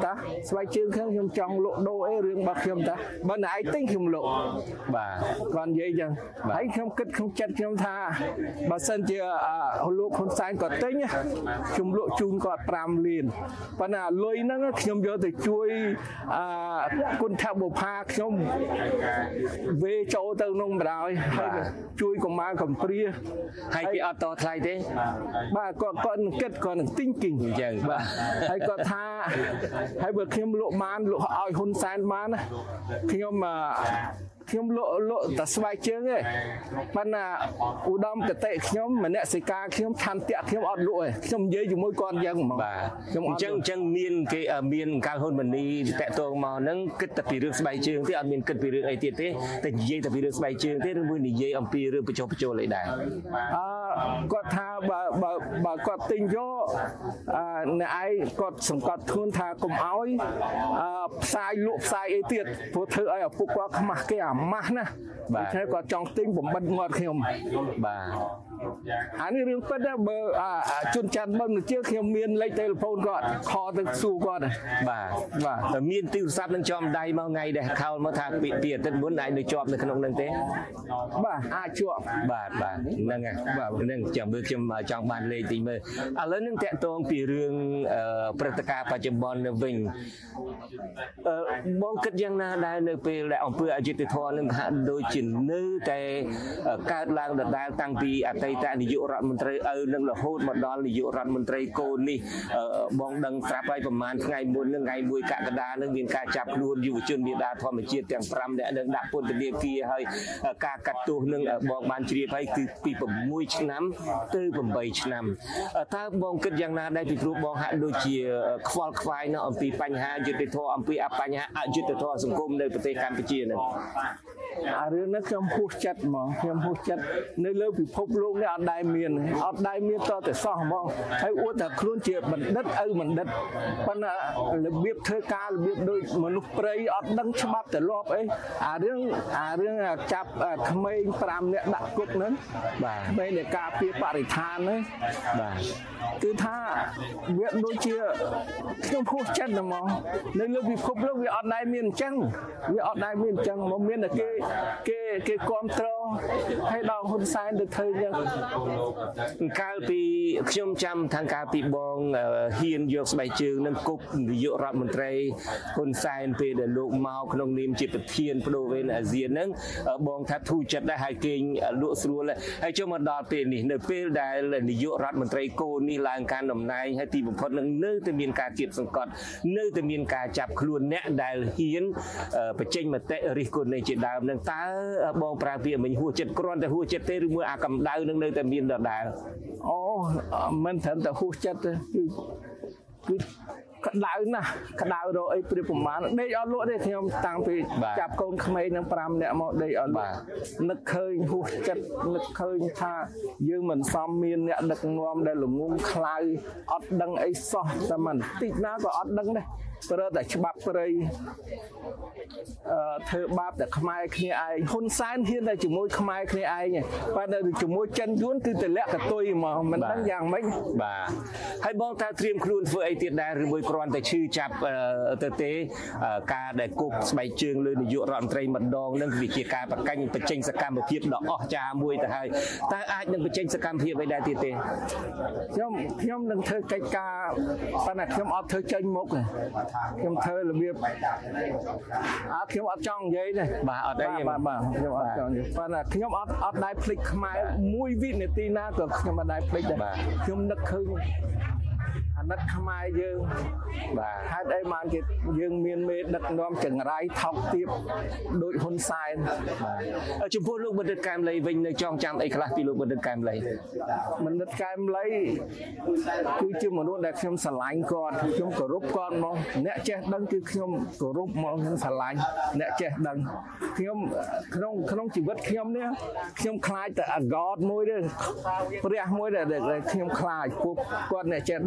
តាស្បែកជើងខ្ញុំខ្ញុំចង់លក់ដូរអីរឿងរបស់ខ្ញុំតាបើណែឯងទិញខ្ញុំលក់បាទគាត់និយាយចឹងហើយខ្ញុំគិតក្នុងចិត្តខ្ញុំថាបើសិនជាលោកហ៊ុនសែនគាត់ទិញខ្ញុំលក់ជូនគាត់ប្រាំលានប៉ុន្តែលុយហ្នឹងខ្ញុំយកទៅជួយអឺគុណថបុផាខ្ញុំវេចូលទៅក្នុងបណ្ដោយហើយជួយកុមារកំព្រាហើយគេអត់តថ្លៃទេបាទគាត់គាត់នឹងគិតគាត់នឹងទិញគិញអញ្ចឹងបាទហើយគាត់ថាហើយបើខ្ញុំលក់បានលក់ឲ្យហ៊ុនសែនបានខ្ញុំខ្ញុំលក់លក់តែស្បែកជើងទេប៉ុន្តែឧត្តមគតិខ្ញុំមនសិការខ្ញុំឆន្ទៈខ្ញុំអត់លក់ទេខ្ញុំនិយាយជាមួយគាត់យ៉ាងហ្មងបាទខ្ញុំអញ្ចឹងអញ្ចឹងមានគេមានកាលហ៊ុនម៉ាណីតាក់ទងមកហ្នឹងគិតតែពីរឿងស្បែកជើងទេអត់មានគិតពីរឿងអីទៀតទេតែនិយាយតែពីរឿងស្បែកជើងទេឬមួយនិយាយអំពីរឿងបញ្ចុះបញ្ចូលអីដែរអឺគាត់ថាបើបើបើគាត់ទិញយកអឺអ្នកឯងគាត់សង្កត់ធ្ងន់ថាកុំឲ្យអឺផ្សាយលក់ផ្សាយអីទៀតព្រោះធ្វើឲ្យឪពុកគាត់ខ្មាស់គេអាម៉ាស់ណាបាទតែគាត់ចង់ទិញបំបិតងាត់ខ្ញុំបាទអានេះរឿងពិតណាបើជនច័ន្ទបើនឹងជឿខ្ញុំមានលេខទូរស័ព្ទគាត់ខលទៅសួរគាត់បាទបាទតែមានទូរស័ព្ទនឹងចំដៃមកថ្ងៃដែលខោលមកថាពីពីអាទិត្យមុនអាចនៅជាប់នៅក្នុងនឹងទេបាទអាចជាប់បាទបាទហ្នឹងហើយបាទហ្នឹងចាំមើលខ្ញុំចង់បានលេខទីមើលឥឡូវនឹងតាក់ទងពីរឿងព្រឹត្តិការណ៍បច្ចុប្បន្ននៅវិញអឺបងគិតយ៉ាងណាដែរនៅពេលដែលអង្គើអយុធធម៌នឹងហាក់ដូចជានៅតែកើតឡើងដដែលតាំងពីអតីតនាយករដ្ឋមន្ត្រីឪនឹងរហូតមកដល់នាយករដ្ឋមន្ត្រីកូននេះបងដឹងស្រាប់ហើយប្រហែលថ្ងៃមុននឹងថ្ងៃមួយកក្កដានឹងមានការចាប់ខ្លួនយុវជនមេដាធម្មជាតិទាំងប្រាំនាក់នឹងដាក់ពន្ធនាគារហើយការកាត់ទោសនឹងបងបានជ្រាបហើយគឺពី៦ឆ្នាំទៅ៨ឆ្នាំតើបងគិតយ៉ាងណាដែរពីព្រោះបងហាក់ដូចជាខ្វល់ខ្វាយនៅអំពីបញ្ហាយុត្តិធម៌អំពីបញ្ហាអយុត្តិធម៌សង្គមនៅប្រទេសកម្ពុជានឹងអារឿងនេះខ្ញុំហួសចិត្តហ្មងខ្ញុំហួសចិត្តនៅលើពិភពលោកនេះអត់ដែលមានអត់ដែលមានតតែសោះហ្មងហើយអួតថាខ្លួនជាបណ្ឌិតឪបណ្ឌិតប៉ុន្តែរបៀបធ្វើការរបៀបដូចមនុស្សព្រៃអត់ដឹងច្បាប់ទលាប់អីអារឿងអារឿងចាប់ក្មេងប្រាំនាក់ដាក់គុកហ្នឹងបាទក្មេងនៃការពារបរិស្ថានហ្នឹងបាទគឺថាវាដូចជាខ្ញុំហួសចិត្តហ្មងនៅលើពិភពលោកវាអត់ដែលមានអញ្ចឹងវាអត់ដែលមានអញ្ចឹងមកមានតែគេគេគេគ្រប់គ្រងឲ្យដល់ហ៊ុនសែនទៅធ្វើយ៉ាងកាលពីខ្ញុំចាំខាងកាលពីបងហ៊ានយកស្បែកជើងនឹងគប់នាយករដ្ឋមន្ត្រីហ៊ុនសែនពេលដែលលោកមកក្នុងនាមជាប្រធានបដូវវេនអាស៊ានហ្នឹងបងថាធូរចិត្តដែរហើយគេលក់ស្រួលហើយចូលមកដល់ពេលនេះនៅពេលដែលនាយករដ្ឋមន្ត្រីកូននេះឡើងកាន់តំណែងហើយទីបំផុតនឹងនៅតែមានការគៀបសង្កត់នៅតែមានការចាប់ខ្លួនអ្នកដែលហ៊ានបញ្ចេញមតិរិះគន់នៃជាដើមនឹងតើបងប្រើពាក្យមិញហួសចិត្តគ្រាន់តែហួសចិត្តទេឬមួយអាកម្ដៅនឹងនៅតែមានដដែលអូមិនត្រឹមតែហួសចិត្តទេគឺគឺក្តៅណាស់ក្តៅរកអីព្រៀបប្រមាណដេកអត់លក់ទេខ្ញុំតាំងពីចាប់កូនក្មេងនឹងប្រាំនាក់មកដេកអត់លក់នឹកឃើញហួសចិត្តនឹកឃើញថាយើងមិនសមមានអ្នកដឹកនាំដែលល្ងងខ្លៅអត់ដឹងអីសោះតែមិនតិចណាក៏អត់ដឹងដែរព្រោះតែច្បាប់ព្រៃអឺធ្វើបាបតែខ្មែរគ្នាឯងហ៊ុនសែនហ៊ានតែជាមួយខ្មែរគ្នាឯងប៉ុន្តែជាមួយចិនយួនគឺតម្លាក់កតុយមកមិនដឹងយ៉ាងម៉េចបាទហើយបងតើត្រៀមខ្លួនធ្វើអីទៀតដែរឬមួយគ្រាន់តែឈឺចាប់ទៅទេការដែលគប់ស្បែកជើងលើនាយករដ្ឋមន្ត្រីម្ដងនឹងវាជាការប្រកាញ់បញ្ចេញសកម្មភាពដ៏អស្ចារ្យមួយទៅហើយតើអាចនឹងបញ្ចេញសកម្មភាពអីដែរទៀតទេខ្ញុំខ្ញុំនឹងធ្វើកិច្ចការប៉ុន្តែខ្ញុំអត់ធ្វើចេញមុខទេខ្ញុំធ្វើរបៀបអត់ខ្ញុំអត់ចង់និយាយទេបាទអត់ទេបាទបាទខ្ញុំអត់ចង់និយាយប៉ុន្តែខ្ញុំអត់អត់ដែរភ្លេចខ្មែរមួយវិនាទីណាក៏ខ្ញុំអត់ដែរភ្លេចដែរខ្ញុំនឹកឃើញអាណិតខ្មែរយើងបាទហេតុអីបានគេយើងមានមេដឹកនាំចង្រៃថោកទាបដូចហ៊ុនសែនបាទចំពោះលោកបណ្ឌិតកែមលីវិញនៅចងចាំអីខ្លះពីលោកបណ្ឌិតកែមលីបណ្ឌិតកែមលីគឺជាមនុស្សដែលខ្ញុំស្រឡាញ់គាត់ខ្ញុំគោរពគាត់មកអ្នកចេះដឹងគឺខ្ញុំគោរពមកខ្ញុំស្រឡាញ់អ្នកចេះដឹងខ្ញុំក្នុងក្នុងជីវិតខ្ញុំនេះខ្ញុំខ្លាចតែអាហ្គតមួយទេព្រះមួយដែលខ្ញុំខ្លាចពួកគាត់អ្នកចេះដឹង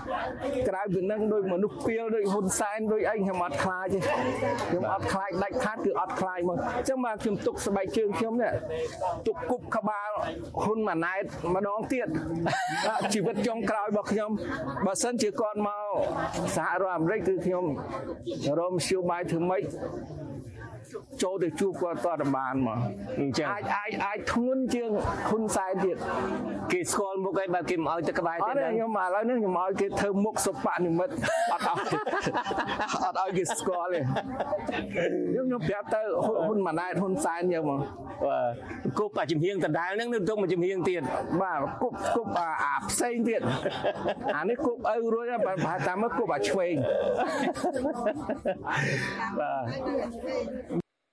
ក្រៅពីនឹងដោយមនុស្សពីលដោយហ៊ុនសែនដោយអីខ្ញុំអត់ខ្លាចទេខ្ញុំអត់ខ្លាចដាច់ខាតគឺអត់ខ្លាចមកអញ្ចឹងមកខ្ញុំទុកស្បែកជើងខ្ញុំនេះទុកគប់ក្បាលហ៊ុនម៉ាណែតម្ដងទៀតជីវិតចុងក្រោយរបស់ខ្ញុំបើសិនជាគាត់មកសហរដ្ឋអាមេរិកគឺខ្ញុំរំជួបបាយធ្វើម៉េចចូលទៅជួបគាត់តតបានមកអញ្ចឹងអាចអាចអាចធ្ងន់ជាងហ៊ុនសែនទៀតគេស្គាល់មុខឲ្យបើគេមកឲ្យទៅក្បែរទៀតខ្ញុំឥឡូវនេះខ្ញុំឲ្យគេធ្វើមុខសុបនិមិត្តអត់ឲ្យអត់ឲ្យគេស្គាល់ទេខ្ញុំខ្ញុំប្រាប់ទៅហ៊ុនម៉ាណែតហ៊ុនសែនយកមកគប់អាជំហៀងដដែលហ្នឹងនឹងទុកមកជំហៀងទៀតបាទគប់គប់អាផ្សេងទៀតអានេះគប់ឪរួចបើតាមមកគប់អាឆ្វេងបាទ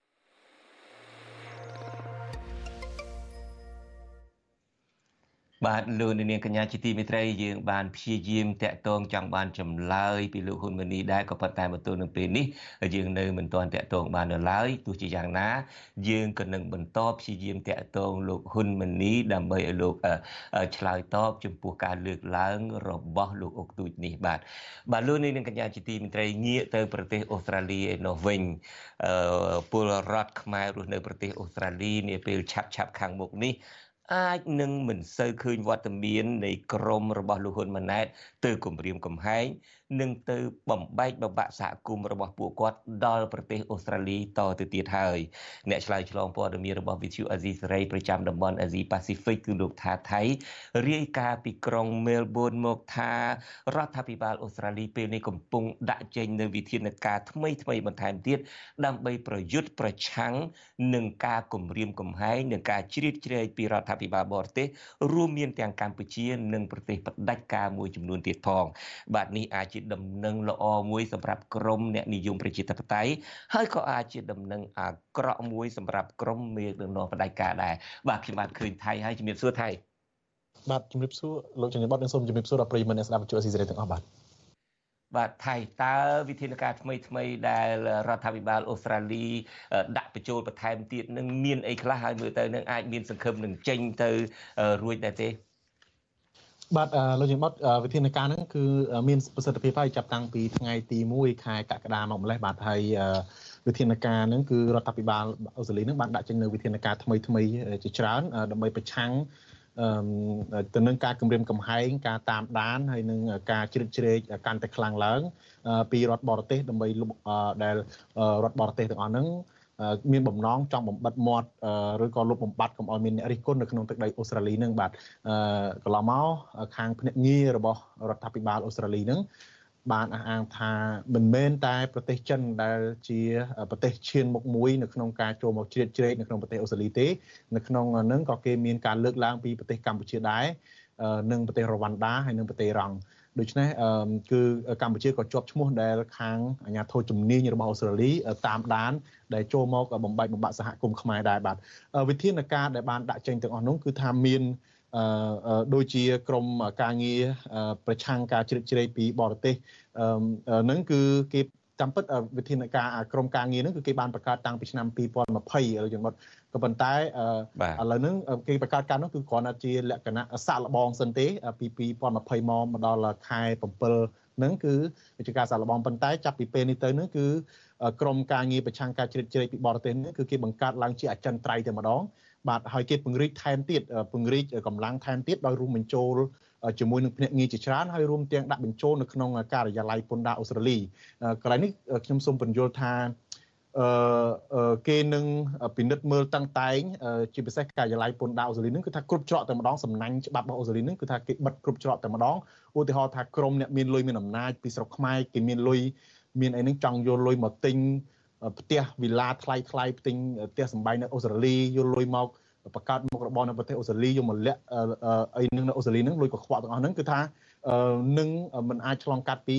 បាទលោកនាងកញ្ញាជាទីមេត្រីយើងបានព្យាយាមតាក់ទងចង់បានចម្លើយពីលោកហ៊ុនម៉ាណីដែរក៏ប៉ុន្តែមកទល់នឹងពេលនេះយើងនៅមិនទាន់តាក់ទងបាននៅឡើយទោះជាយ៉ាងណាយើងក៏នឹងបន្តព្យាយាមតាក់ទងលោកហ៊ុនម៉ាណីដើម្បីឲ្យលោកឆ្លើយតបចំពោះការលើកឡើងរបស់លោកអុកទូចនេះបាទបាទលោកនាងកញ្ញាជាទីមេត្រីងាកទៅប្រទេសអូស្ត្រាលីឯនោះវិញពលរដ្ឋខ្មែររស់នៅប្រទេសអូស្ត្រាលីនាពេលឆាប់ឆាប់ខាងមុខនេះអាចនឹងមិនសូវឃើញវត្តមាននៃក្រមរបស់លោកហ៊ុនម៉ាណែតទៅគម្រាមកំហែងនឹងទៅបំបែកបបាក់សហគមន៍របស់ពួកគាត់ដល់ប្រទេសអូស្ត្រាលីតទៅទៀតហើយអ្នកឆ្លើយឆ្លងព័ត៌មានរបស់ Vithu Azizi Saray ប្រចាំតំបន់ Asia Pacific គឺលោកថាថៃរាយការណ៍ពីក្រុង Melbourne មកថារដ្ឋាភិបាលអូស្ត្រាលីពេលនេះកំពុងដាក់ចេញនូវវិធានការថ្មីថ្មីបន្ថែមទៀតដើម្បីប្រយុទ្ធប្រឆាំងនឹងការគំរាមកំហែងនិងការជ្រៀតជ្រែកពីរដ្ឋាភិបាលបរទេសរួមមានទាំងកម្ពុជានិងប្រទេសផ្ដាច់ការមួយចំនួនទៀតផងបាទនេះអាចជាដំណឹងល្អមួយសម្រាប់ក្រមអ្នកនិយមប្រជាធិបតេយ្យហើយក៏អាចជាដំណឹងអាក្រក់មួយសម្រាប់ក្រមមេដឹកនាំផ្ដាច់ការដែរបាទខ្ញុំបានឃើញថៃហើយជំរាបសួរថៃបាទជំរាបសួរលោកជំរាបបតនិងសូមជំរាបសួរដល់ប្រិយមិត្តអ្នកស្ដាប់វិទ្យុអេស៊ីសេរីទាំងអស់បាទបាទថៃតើវិធានការថ្មីថ្មីដែលរដ្ឋាភិបាលអូស្ត្រាលីដាក់បញ្ចូលបន្ថែមទៀតនឹងមានអីខ្លះហើយមើលទៅនឹងអាចមានសង្ឃឹមនឹងចេញទៅរួចដែរទេបាទលោកជំរាបវិធានការហ្នឹងគឺមានប្រសិទ្ធភាពហើយចាប់តាំងពីថ្ងៃទីមួយខែកក្កដាមកម្លេះបាទហើយវិធានការហ្នឹងគឺរដ្ឋាភិបាលអូស្ត្រាលីហ្នឹងបានដាក់ចេញនូវវិធានការថ្មីថ្មីជាច្រើនដើម្បីប្រឆាំងទៅនឹងការគម្រាមកំហែងការតាមដានហើយនឹងការជ្រៀតជ្រែកកាន់តែខ្លាំងឡើងពីរដ្ឋបរទេសដើម្បីដែលរដ្ឋបរទេសទាំងអស់ហ្នឹងមានបំណងចង់បំបិតមាត់ឬក៏លុបបំបាត់កុំឲ្យមានអ្នករិះគន់នៅក្នុងទឹកដីអូស្ត្រាលីនឹងបាទកន្លងមកខាងភ្នាក់ងាររបស់រដ្ឋាភិបាលអូស្ត្រាលីនឹងបានអះអាងថាមិនមែនតែប្រទេសចិនដែលជាប្រទេសឈានមុខមួយនៅក្នុងការចូលមកជ្រៀតជ្រែកនៅក្នុងប្រទេសអូស្ត្រាលីទេនៅក្នុងនឹងក៏គេមានការលើកឡើងពីប្រទេសកម្ពុជាដែរនិងប្រទេសរវ៉ាន់ដាហើយនិងប្រទេសរ៉ង់ដូច្នេះគឺកម្ពុជាក៏ជាប់ឈ្មោះដែលខាងអាជ្ញាធរជំនាញរបស់អូស្ត្រាលីតាមដានដែលចូលមកបំបែកបំបាក់សហគមន៍ខ្មែរដែរបាទវិធានការដែលបានដាក់ចេញទាំងអស់នោះគឺថាមានដូចជាក្រមការងារប្រឆាំងការជ្រៀតជ្រែកពីបរទេសហ្នឹងគឺគេតាមពិតវិធានការក្រមការងារហ្នឹងគឺគេបានបង្កើតតាំងពីឆ្នាំពីរពាន់ម្ភៃហើយចំណុចក៏ប៉ុន្តែឥឡូវហ្នឹងគេបង្កើតការនោះគឺគ្រាន់តែជាលក្ខណៈសាកល្បងសិនទេពីពីរពាន់ម្ភៃមកមកដល់ខែbảyហ្នឹងគឺវិជាការសាកល្បងប៉ុន្តែចាប់ពីពេលនេះទៅហ្នឹងគឺក្រមការងារប្រឆាំងការជ្រៀតជ្រែកពីបរទេសនេះគឺគេបង្កើតឡើងជាអចិន្ត្រៃយ៍តែម្ដងបាទហើយគេពង្រីកថែមទៀតពង្រីកកម្លាំងថែមទៀតដោយរួមបញ្ចូលជាមួយនឹងភ្នាក់ងារជាច្រើនហើយរួមទាំងដាក់បញ្ចូលនៅក្នុងការិយាល័យពន្ធដារអូស្ត្រាលីកន្លែងនេះខ្ញុំសូមបញ្យល់ថាអឺគេនឹងពិនិត្យមើលតាំងតែងជាពិសេសការិយាល័យពន្ធដារអូស្ត្រាលីនឹងគឺថាគ្រប់ច្រកតែម្ដងសំណាញ់ច្បាប់របស់អូស្ត្រាលីនឹងគឺថាគេបិទគ្រប់ច្រកតែម្ដងឧទាហរណ៍ថាក្រុមអ្នកមានលុយមានអំណាចពីស្រុកខ្មែរគេមានលុយមានអីនឹងចង់យកលុយមកទិញផ្ទះវីឡាថ្លៃថ្លៃទិញផ្ទះសម្បែងនៅអូស្ត្រាលីយកលុយមកបង្កើតមុខរបរនៅប្រទេសអូស្ត្រាលីយកមកលាក់អីនឹងនៅអូស្ត្រាលីនឹងលុយកខ្វក់ទាំងអស់ហ្នឹងគឺថានឹងមិនអាចឆ្លងកាត់ពី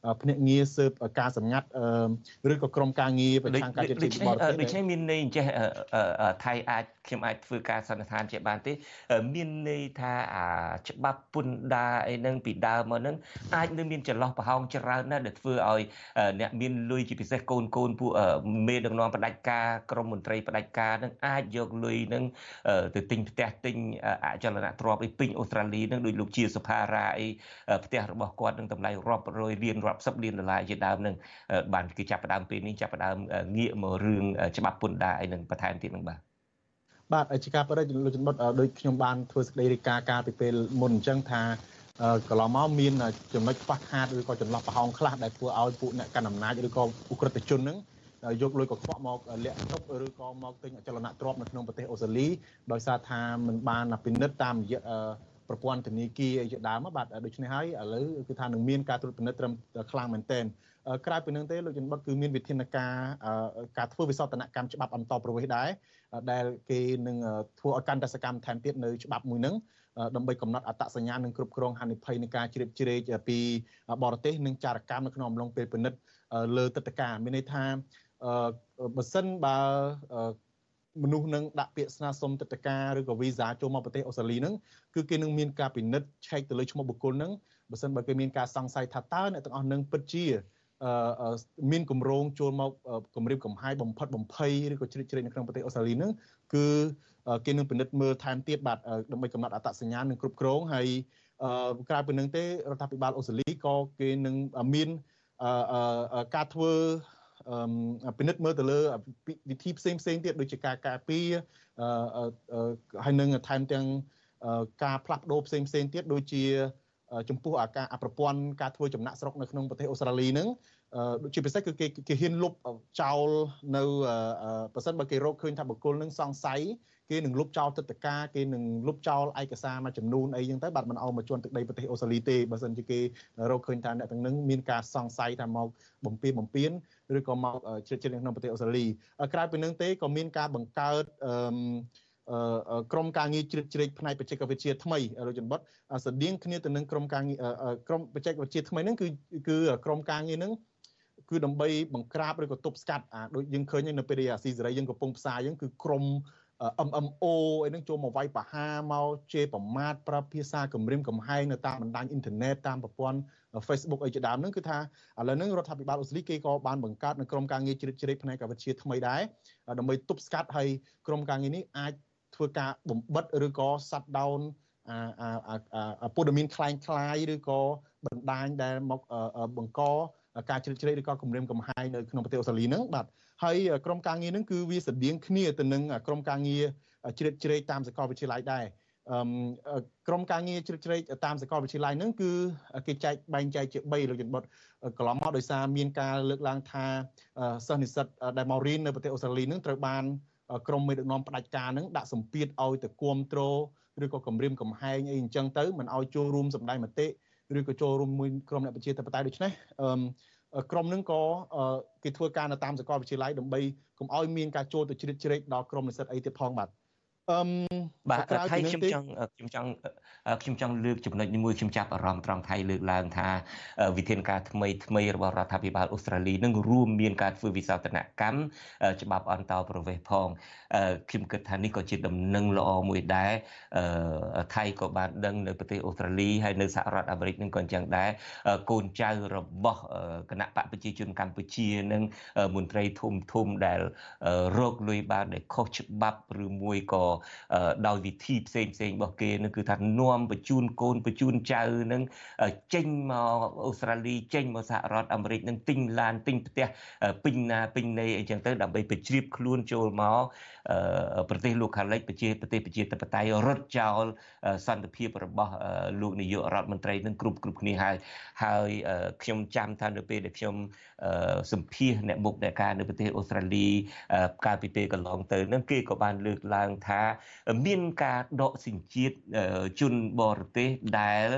ភ្នាក់ងារស៊ើបការសម្ងាត់ឬក៏ក្រុមការងារប្រចាំការជាតិបរទេសដូច្នេះមានន័យចេះថៃអាចខ្ញុំអាចធ្វើការសន្និដ្ឋានជាបានទេមានន័យថាច្បាប់ពន្ធដារអីហ្នឹងពីដើមមកហ្នឹងអាចនឹងមានចន្លោះប្រហោងច្រើនណាស់ដែលធ្វើឲ្យអ្នកមានលុយជាពិសេសកូនកូនពួកមេដឹកនាំផ្ដាច់ការក្រមមន្ត្រីផ្ដាច់ការហ្នឹងអាចយកលុយហ្នឹងទៅទិញផ្ទះទិញអចលនទ្រព្យអីពេញអូស្ត្រាលីហ្នឹងដោយលោកជាសុផារ៉ាអីផ្ទះរបស់គាត់នឹងតម្លៃរាប់រយលានរាប់សិបលានដុល្លារជាដើមហ្នឹងបានគឺចាប់ផ្ដើមពេលនេះចាប់ផ្ដើមងាកមករឿងច្បាប់ពន្ធដារអីហ្នឹងបន្ថែមទៀតហ្នឹងបាទបាទជាការពិតលោកចន្ទបុតដូចខ្ញុំបានធ្វើសេចក្តីរាយការណ៍កាលពីពេលមុនអញ្ចឹងថាកន្លងមកមានចំណុចខ្វះខាតឬក៏ចន្លោះប្រហោងខ្លះដែលធ្វើឲ្យពួកអ្នកកាន់អំណាចឬក៏ឧក្រិដ្ឋជនហ្នឹងយកលុយកខ្វក់មកលាក់ទុកឬក៏មកទិញអចលនទ្រព្យនៅក្នុងប្រទេសអូស្ត្រាលីដោយសារថាมันបានពិនិត្យតាមរយៈប្រព័ន្ធធនាគារអីជាដើមបាទដូច្នេះហើយឥឡូវគឺថានឹងមានការត្រួតពិនិត្យត្រឹមខ្លាំងមែនទែនក្រៅពីនឹងទេលោកចន្ទបុតគឺមានវិធានការការធ្វើវិសោធនកម្មច្បាប់អន្តរប្រវេសន៍ដែរដែលគេនឹងធ្វើឲ្យកាន់តែសកម្មថែមទៀតនៅច្បាប់មួយហ្នឹងដើម្បីកំណត់អត្តសញ្ញាណនិងគ្រប់គ្រងហានិភ័យនៃការជ្រៀតជ្រែកពីបរទេសនិងចារកម្មនៅក្នុងអំឡុងពេលពិនិត្យលើទឹកតការមានន័យថាបើសិនបើមនុស្សនឹងដាក់ពាក្យស្នើសុំទឹកតការឬក៏វីសាចូលមកប្រទេសអូស្ត្រាលីហ្នឹងគឺគេនឹងមានការពិនិត្យឆែកទៅលើឈ្មោះបុគ្គលហ្នឹងបើសិនបើគេមានការសង្ស័យថាតើអ្នកទាំងអស់នឹងពិតជាមានគម្រោងចូលមកគម្រាមកំហែងបំផិតបំភ័យឬក៏ជ្រៀតជ្រែកនៅក្នុងប្រទេសអូស្ត្រាលីហ្នឹងគឺគេនឹងពិនិត្យមើលថែមទៀតបាទដើម្បីកំណត់អត្តសញ្ញាណនិងគ្រប់គ្រងហើយក្រៅពីនឹងទេរដ្ឋាភិបាលអូស្ត្រាលីក៏គេនឹងមានការធ្វើពិនិត្យមើលទៅលើវិធីផ្សេងផ្សេងទៀតដូចជាការការពារហើយនឹងថែមទាំងការផ្លាស់ប្ដូរផ្សេងផ្សេងទៀតដូចជាចំពោះអាការប្រព័ន្ធការធ្វើចំណាក់ស្រុកនៅក្នុងប្រទេសអូស្ត្រាលីហ្នឹងដូចជាពិសេសគឺគេគេហ៊ានលុបចោលនៅប្រសិនបើគេរកឃើញថាបុគ្គលនឹងសង្ស័យគេនឹងលុបចោលទឹកតការគេនឹងលុបចោលឯកសារមួយចំនួនអីចឹងទៅបាទមិនឲ្យមកជន់ទឹកដីប្រទេសអូស្ត្រាលីទេបើសិនជាគេរកឃើញថាអ្នកទាំងនឹងមានការសង្ស័យថាមកបំពេញបំពេញឬក៏មកជ្រៀតជ្រែកក្នុងប្រទេសអូស្ត្រាលីក្រៅពីនឹងទេក៏មានការបង្កើតក្រុមការងារជ្រៀតជ្រែកផ្នែកបច្ចេកវិទ្យាថ្មីលោកចន្ទបុតស្តៀងគ្នាទៅនឹងក្រុមការងារក្រុមបច្ចេកវិទ្យាថ្មីហ្នឹងគឺគឺក្រុមការងារហ្នឹងគឺដើម្បីបង្ក្រាបឬក៏ទប់ស្កាត់ដូចយើងឃើញនៅពេលដែលអាស៊ីសេរីយើងកំពុងផ្សាយហ្នឹងគឺក្រុម เอ็ม เอ็ม โอ អីហ្នឹងចូលមកវាយប្រហារមកជេរប្រមាថប្រើភាសាគំរាមកំហែងនៅតាមបណ្ដាញអ៊ីនធឺណិតតាមប្រព័ន្ធ Facebook អីជាដើមហ្នឹងគឺថាឥឡូវហ្នឹងរដ្ឋាភិបាលអូស្ត្រាលីគេក៏បានបង្កើតនៅក្រុមការងារជ្រៀតជ្រែកផ្នែកវិទ្យាថ្មីដែរដើម្បីទប់ស្កាត់ឲ្យក្រុមការងារនេះអាចធ្វើការបំបិតឬក៏ shut down អាព័ត៌មានคล้ายៗឬក៏បណ្ដាញដែលមកបង្កការជ្រៀតជ្រែកឬក៏គំរាមកំហែងនៅក្នុងប្រទេសអូស្ត្រាលីហ្នឹងបាទហើយក្រុមការងារហ្នឹងគឺវាស្តៀងគ្នាទៅនឹងក្រុមការងារជ្រៀតជ្រែកតាមសាកលវិទ្យាល័យដែរក្រុមការងារជ្រៀតជ្រែកតាមសាកលវិទ្យាល័យហ្នឹងគឺគេចែកបែងចែកជាបីលោកចន្ទបុតកន្លងមកដោយសារមានការលើកឡើងថាសិស្សនិស្សិតដែលមករៀននៅប្រទេសអូស្ត្រាលីហ្នឹងត្រូវបានក្រុមមេដឹកនាំផ្ដាច់ការហ្នឹងដាក់សម្ពាធឲ្យទៅគ្រប់គ្រងឬក៏គម្រាមកំហែងអីអញ្ចឹងទៅមិនឲ្យចូលរួមសម្ដែងមតិឬក៏ចូលរួមមួយក្រុមអ្នកប្រជាធិបតេយ្យដូច្នេះក្រុមនឹងក៏គេធ្វើការនៅតាមសាកលវិទ្យាល័យដើម្បីកុំឲ្យមានការចូលទៅជ្រៀតជ្រែកដល់ក្រុមនិស្សិតអីទៀតផងបាទអឺបាទថៃខ្ញុំចង់ខ្ញុំចង់ខ្ញុំចង់លើកចំណុចនេះមួយខ្ញុំចាប់អារម្មណ៍ត្រង់ថៃលើកឡើងថាវិធានការថ្មីថ្មីរបស់រដ្ឋាភិបាលអូស្ត្រាលីនឹងរួមមានការធ្វើវិសោធនកម្មច្បាប់អន្តរប្រវេសន៍ផងខ្ញុំគិតថានេះក៏ជាដំណឹងល្អមួយដែរថៃក៏បានដឹងនៅប្រទេសអូស្ត្រាលីហើយនៅសហរដ្ឋអាមេរិកនឹងក៏អញ្ចឹងដែរកូនចៅរបស់គណៈបកប្រជាជនកម្ពុជានឹងមន្ត្រីធំធំដែលរកលុយបានដែលខុសច្បាប់ឬមួយក៏ដោយវិធីផ្សេងផ្សេងរបស់គេនឹងគឺថានាំបញ្ជូនកូនបញ្ជូនចៅនឹងចេញមកអូស្ត្រាលីចេញមកសហរដ្ឋអាមេរិកនឹងទិញឡានទិញផ្ទះពេញណាពេញណីអីចឹងទៅដើម្បីបញ្ជ្រាបខ្លួនចូលមកប្រទេសលោកខាងលិចប្រជាប្រទេសប្រជាធិបតេយ្យរត់ចោលសន្តិភាពរបស់លោកនាយករដ្ឋមន្ត្រីនឹងគ្រប់គ្រប់គ្នាហើយហើយខ្ញុំចាំថានៅពេលដែលខ្ញុំសម្ភាសអ្នកមុខអ្នកការនៅប្រទេសអូស្ត្រាលីកាលពីពេលកន្លងទៅនឹងគេក៏បានលើកឡើងថាមានការដកសញ្ជាតិជនបរទេសដែល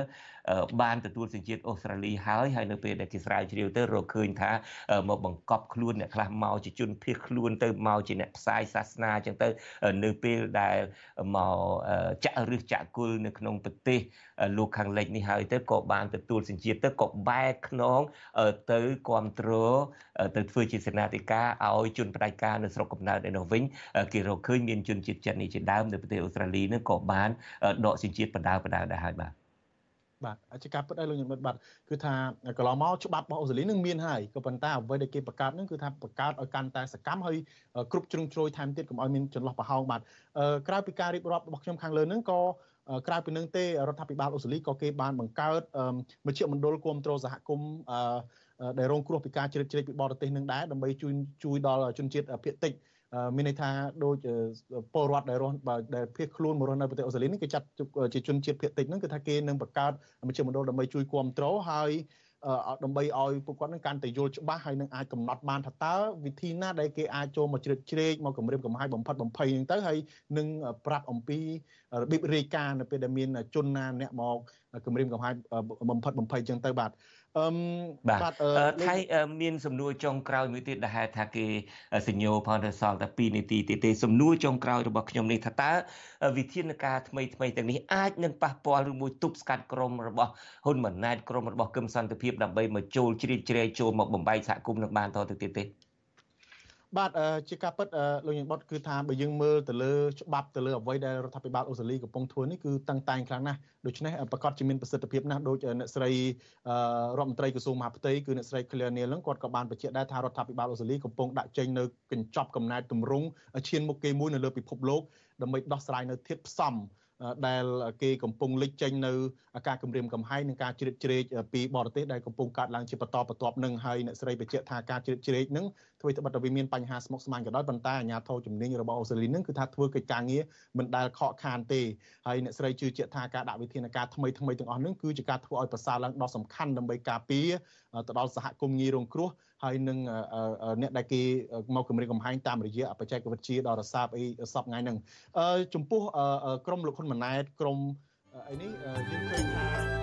បានទទួលសញ្ជាតិអូស្ត្រាលីហើយហើយនៅពេលដែលគេស្រាវជ្រាវទៅរកឃើញថាមកបង្កប់ខ្លួនអ្នកខ្លះមកជាជនភៀសខ្លួនទៅមកជាអ្នកផ្សាយសាសនាអញ្ចឹងទៅនៅពេលដែលមកចាក់ឫសចាក់គល់នៅក្នុងប្រទេសលោកខាងលិចនេះហើយទៅក៏បានទទួលសញ្ជាតិទៅក៏បែកខ្នងទៅគ្រប់គ្រងទៅធ្វើជាសេនាធិការឲ្យជនផ្ដាច់ការនៅស្រុកកំណើតឯនោះវិញគេរកឃើញមានជនជាតិចិននេះជាដើមនៅប្រទេសអូស្ត្រាលីនឹងក៏បានដកសញ្ជាតិបណ្ដាបណ្ដាដែរហើយបាទបាទអាជីវកម្មពិតឲ្យលោកខ្ញុំបាទគឺថាកន្លងមកច្បាប់របស់អូស្ត្រាលីនឹងមានហើយក៏ប៉ុន្តែអ្វីដែលគេបង្កើតនឹងគឺថាបង្កើតឲ្យកាន់តែសកម្មហើយគ្រប់ជ្រុងជ្រោយថែមទៀតកុំឲ្យមានចន្លោះប្រហោងបាទក្រៅពីការរៀបរាប់របស់ខ្ញុំខាងលើនឹងក៏ក្រៅពីនឹងទេរដ្ឋាភិបាលអូស្ត្រាលីក៏គេបានបង្កើតមជ្ឈមណ្ឌលគាំទ្រសហគមន៍ដែលរងគ្រោះពីការជ្រៀតជ្រែកពីបរទេសនឹងដែរដើម្បីជួយជួយដល់ជនជាតិភាគតិចមានន័យថាដូចពលរដ្ឋដែលរស់ដែលភៀសខ្លួនមករស់នៅប្រទេសអូស្ត្រាលីនេះគេចាត់ជាជនជាតិភាគតិចហ្នឹងគឺថាគេនឹងបង្កើតមជ្ឈមណ្ឌលដើម្បីជួយគាំទ្រហើយដើម្បីឲ្យពួកគាត់នឹងកាន់តែយល់ច្បាស់ហើយនឹងអាចកំណត់បានថាតើវិធីណាដែលគេអាចចូលមកជ្រៀតជ្រែកមកគម្រាមកំហែងបំផិតបំភ័យហ្នឹងទៅហើយនឹងប្រាប់អំពីរបៀបរាយការណ៍នៅពេលដែលមានជនណាអ្នកមកគម្រាមកំហែងបំផិតបំភ័យចឹងទៅបាទអឺបាទថៃមានសំណួរចុងក្រោយមួយទៀតដែលហៅថាគេសញ្ញោផងទៅសល់តែពីរនាទីទៀតទេសំណួរចុងក្រោយរបស់ខ្ញុំនេះថាតើវិធានការថ្មីថ្មីទាំងនេះអាចនឹងប៉ះពាល់ឬមួយទប់ស្កាត់ក្រុមរបស់ហ៊ុនម៉ាណែតក្រុមរបស់គឹមសន្តិភាពដើម្បីមកចូលជ្រៀតជ្រែកចូលមកបំបែកសហគមន៍នឹងបានតទៅទៀតទេបាទជាការពិតលោកញឹមបុតគឺថាបើយើងមើលទៅលើច្បាប់ទៅលើអ្វីដែលរដ្ឋាភិបាលអូស្ត្រាលីកំពុងធ្វើនេះគឺតាំងតែងខ្លាំងណាស់ដូច្នេះប្រកាសជាមានប្រសិទ្ធភាពណាស់ដោយអ្នកស្រីរដ្ឋមន្ត្រីក្រសួងមហាផ្ទៃគឺអ្នកស្រី Claire Neal នឹងគាត់ក៏បានបញ្ជាក់ដែរថារដ្ឋាភិបាលអូស្ត្រាលីកំពុងដាក់ចេញនៅកញ្ចប់កំណែទម្រង់ឈានមុខគេមួយនៅលើពិភពលោកដើម្បីដោះស្រាយនៅធាតុផ្សំដែលគេកំពុងលេចចេញនៅការគម្រាមកំហែងនិងការជ្រៀតជ្រែកពីបរទេសដែលកំពុងកើតឡើងជាបន្តបន្ទាប់នឹងហើយអ្នកស្រីបញ្ជាក់ថាការជ្រៀតជ្រែកនឹងធ្វើឲ្យបិទវាមានបញ្ហាស្មុគស្មាញក៏ដោយប៉ុន្តែអាជ្ញាធរជំនាញរបស់អូស្ត្រាលីនឹងគឺថាធ្វើកិច្ចការងារមិនដែលខកខានទេហើយអ្នកស្រីជឿជាក់ថាការដាក់វិធានការថ្មីថ្មីទាំងអស់នឹងគឺជាការធ្វើឲ្យប្រសើរឡើងដ៏សំខាន់ដើម្បីការពារទៅដល់សហគមន៍ងាយរងគ្រោះហើយនឹងអ្នកដែលគេមកគម្រាមកំហែងតាមរយៈបច្ចេកវិទ្យាដ៏រសើបអីសពថ្ងៃហ្នឹងចំពោះក្រុមលោកហ៊ុនម៉ាណែតក្រុមអីនេះយើងឃើញថា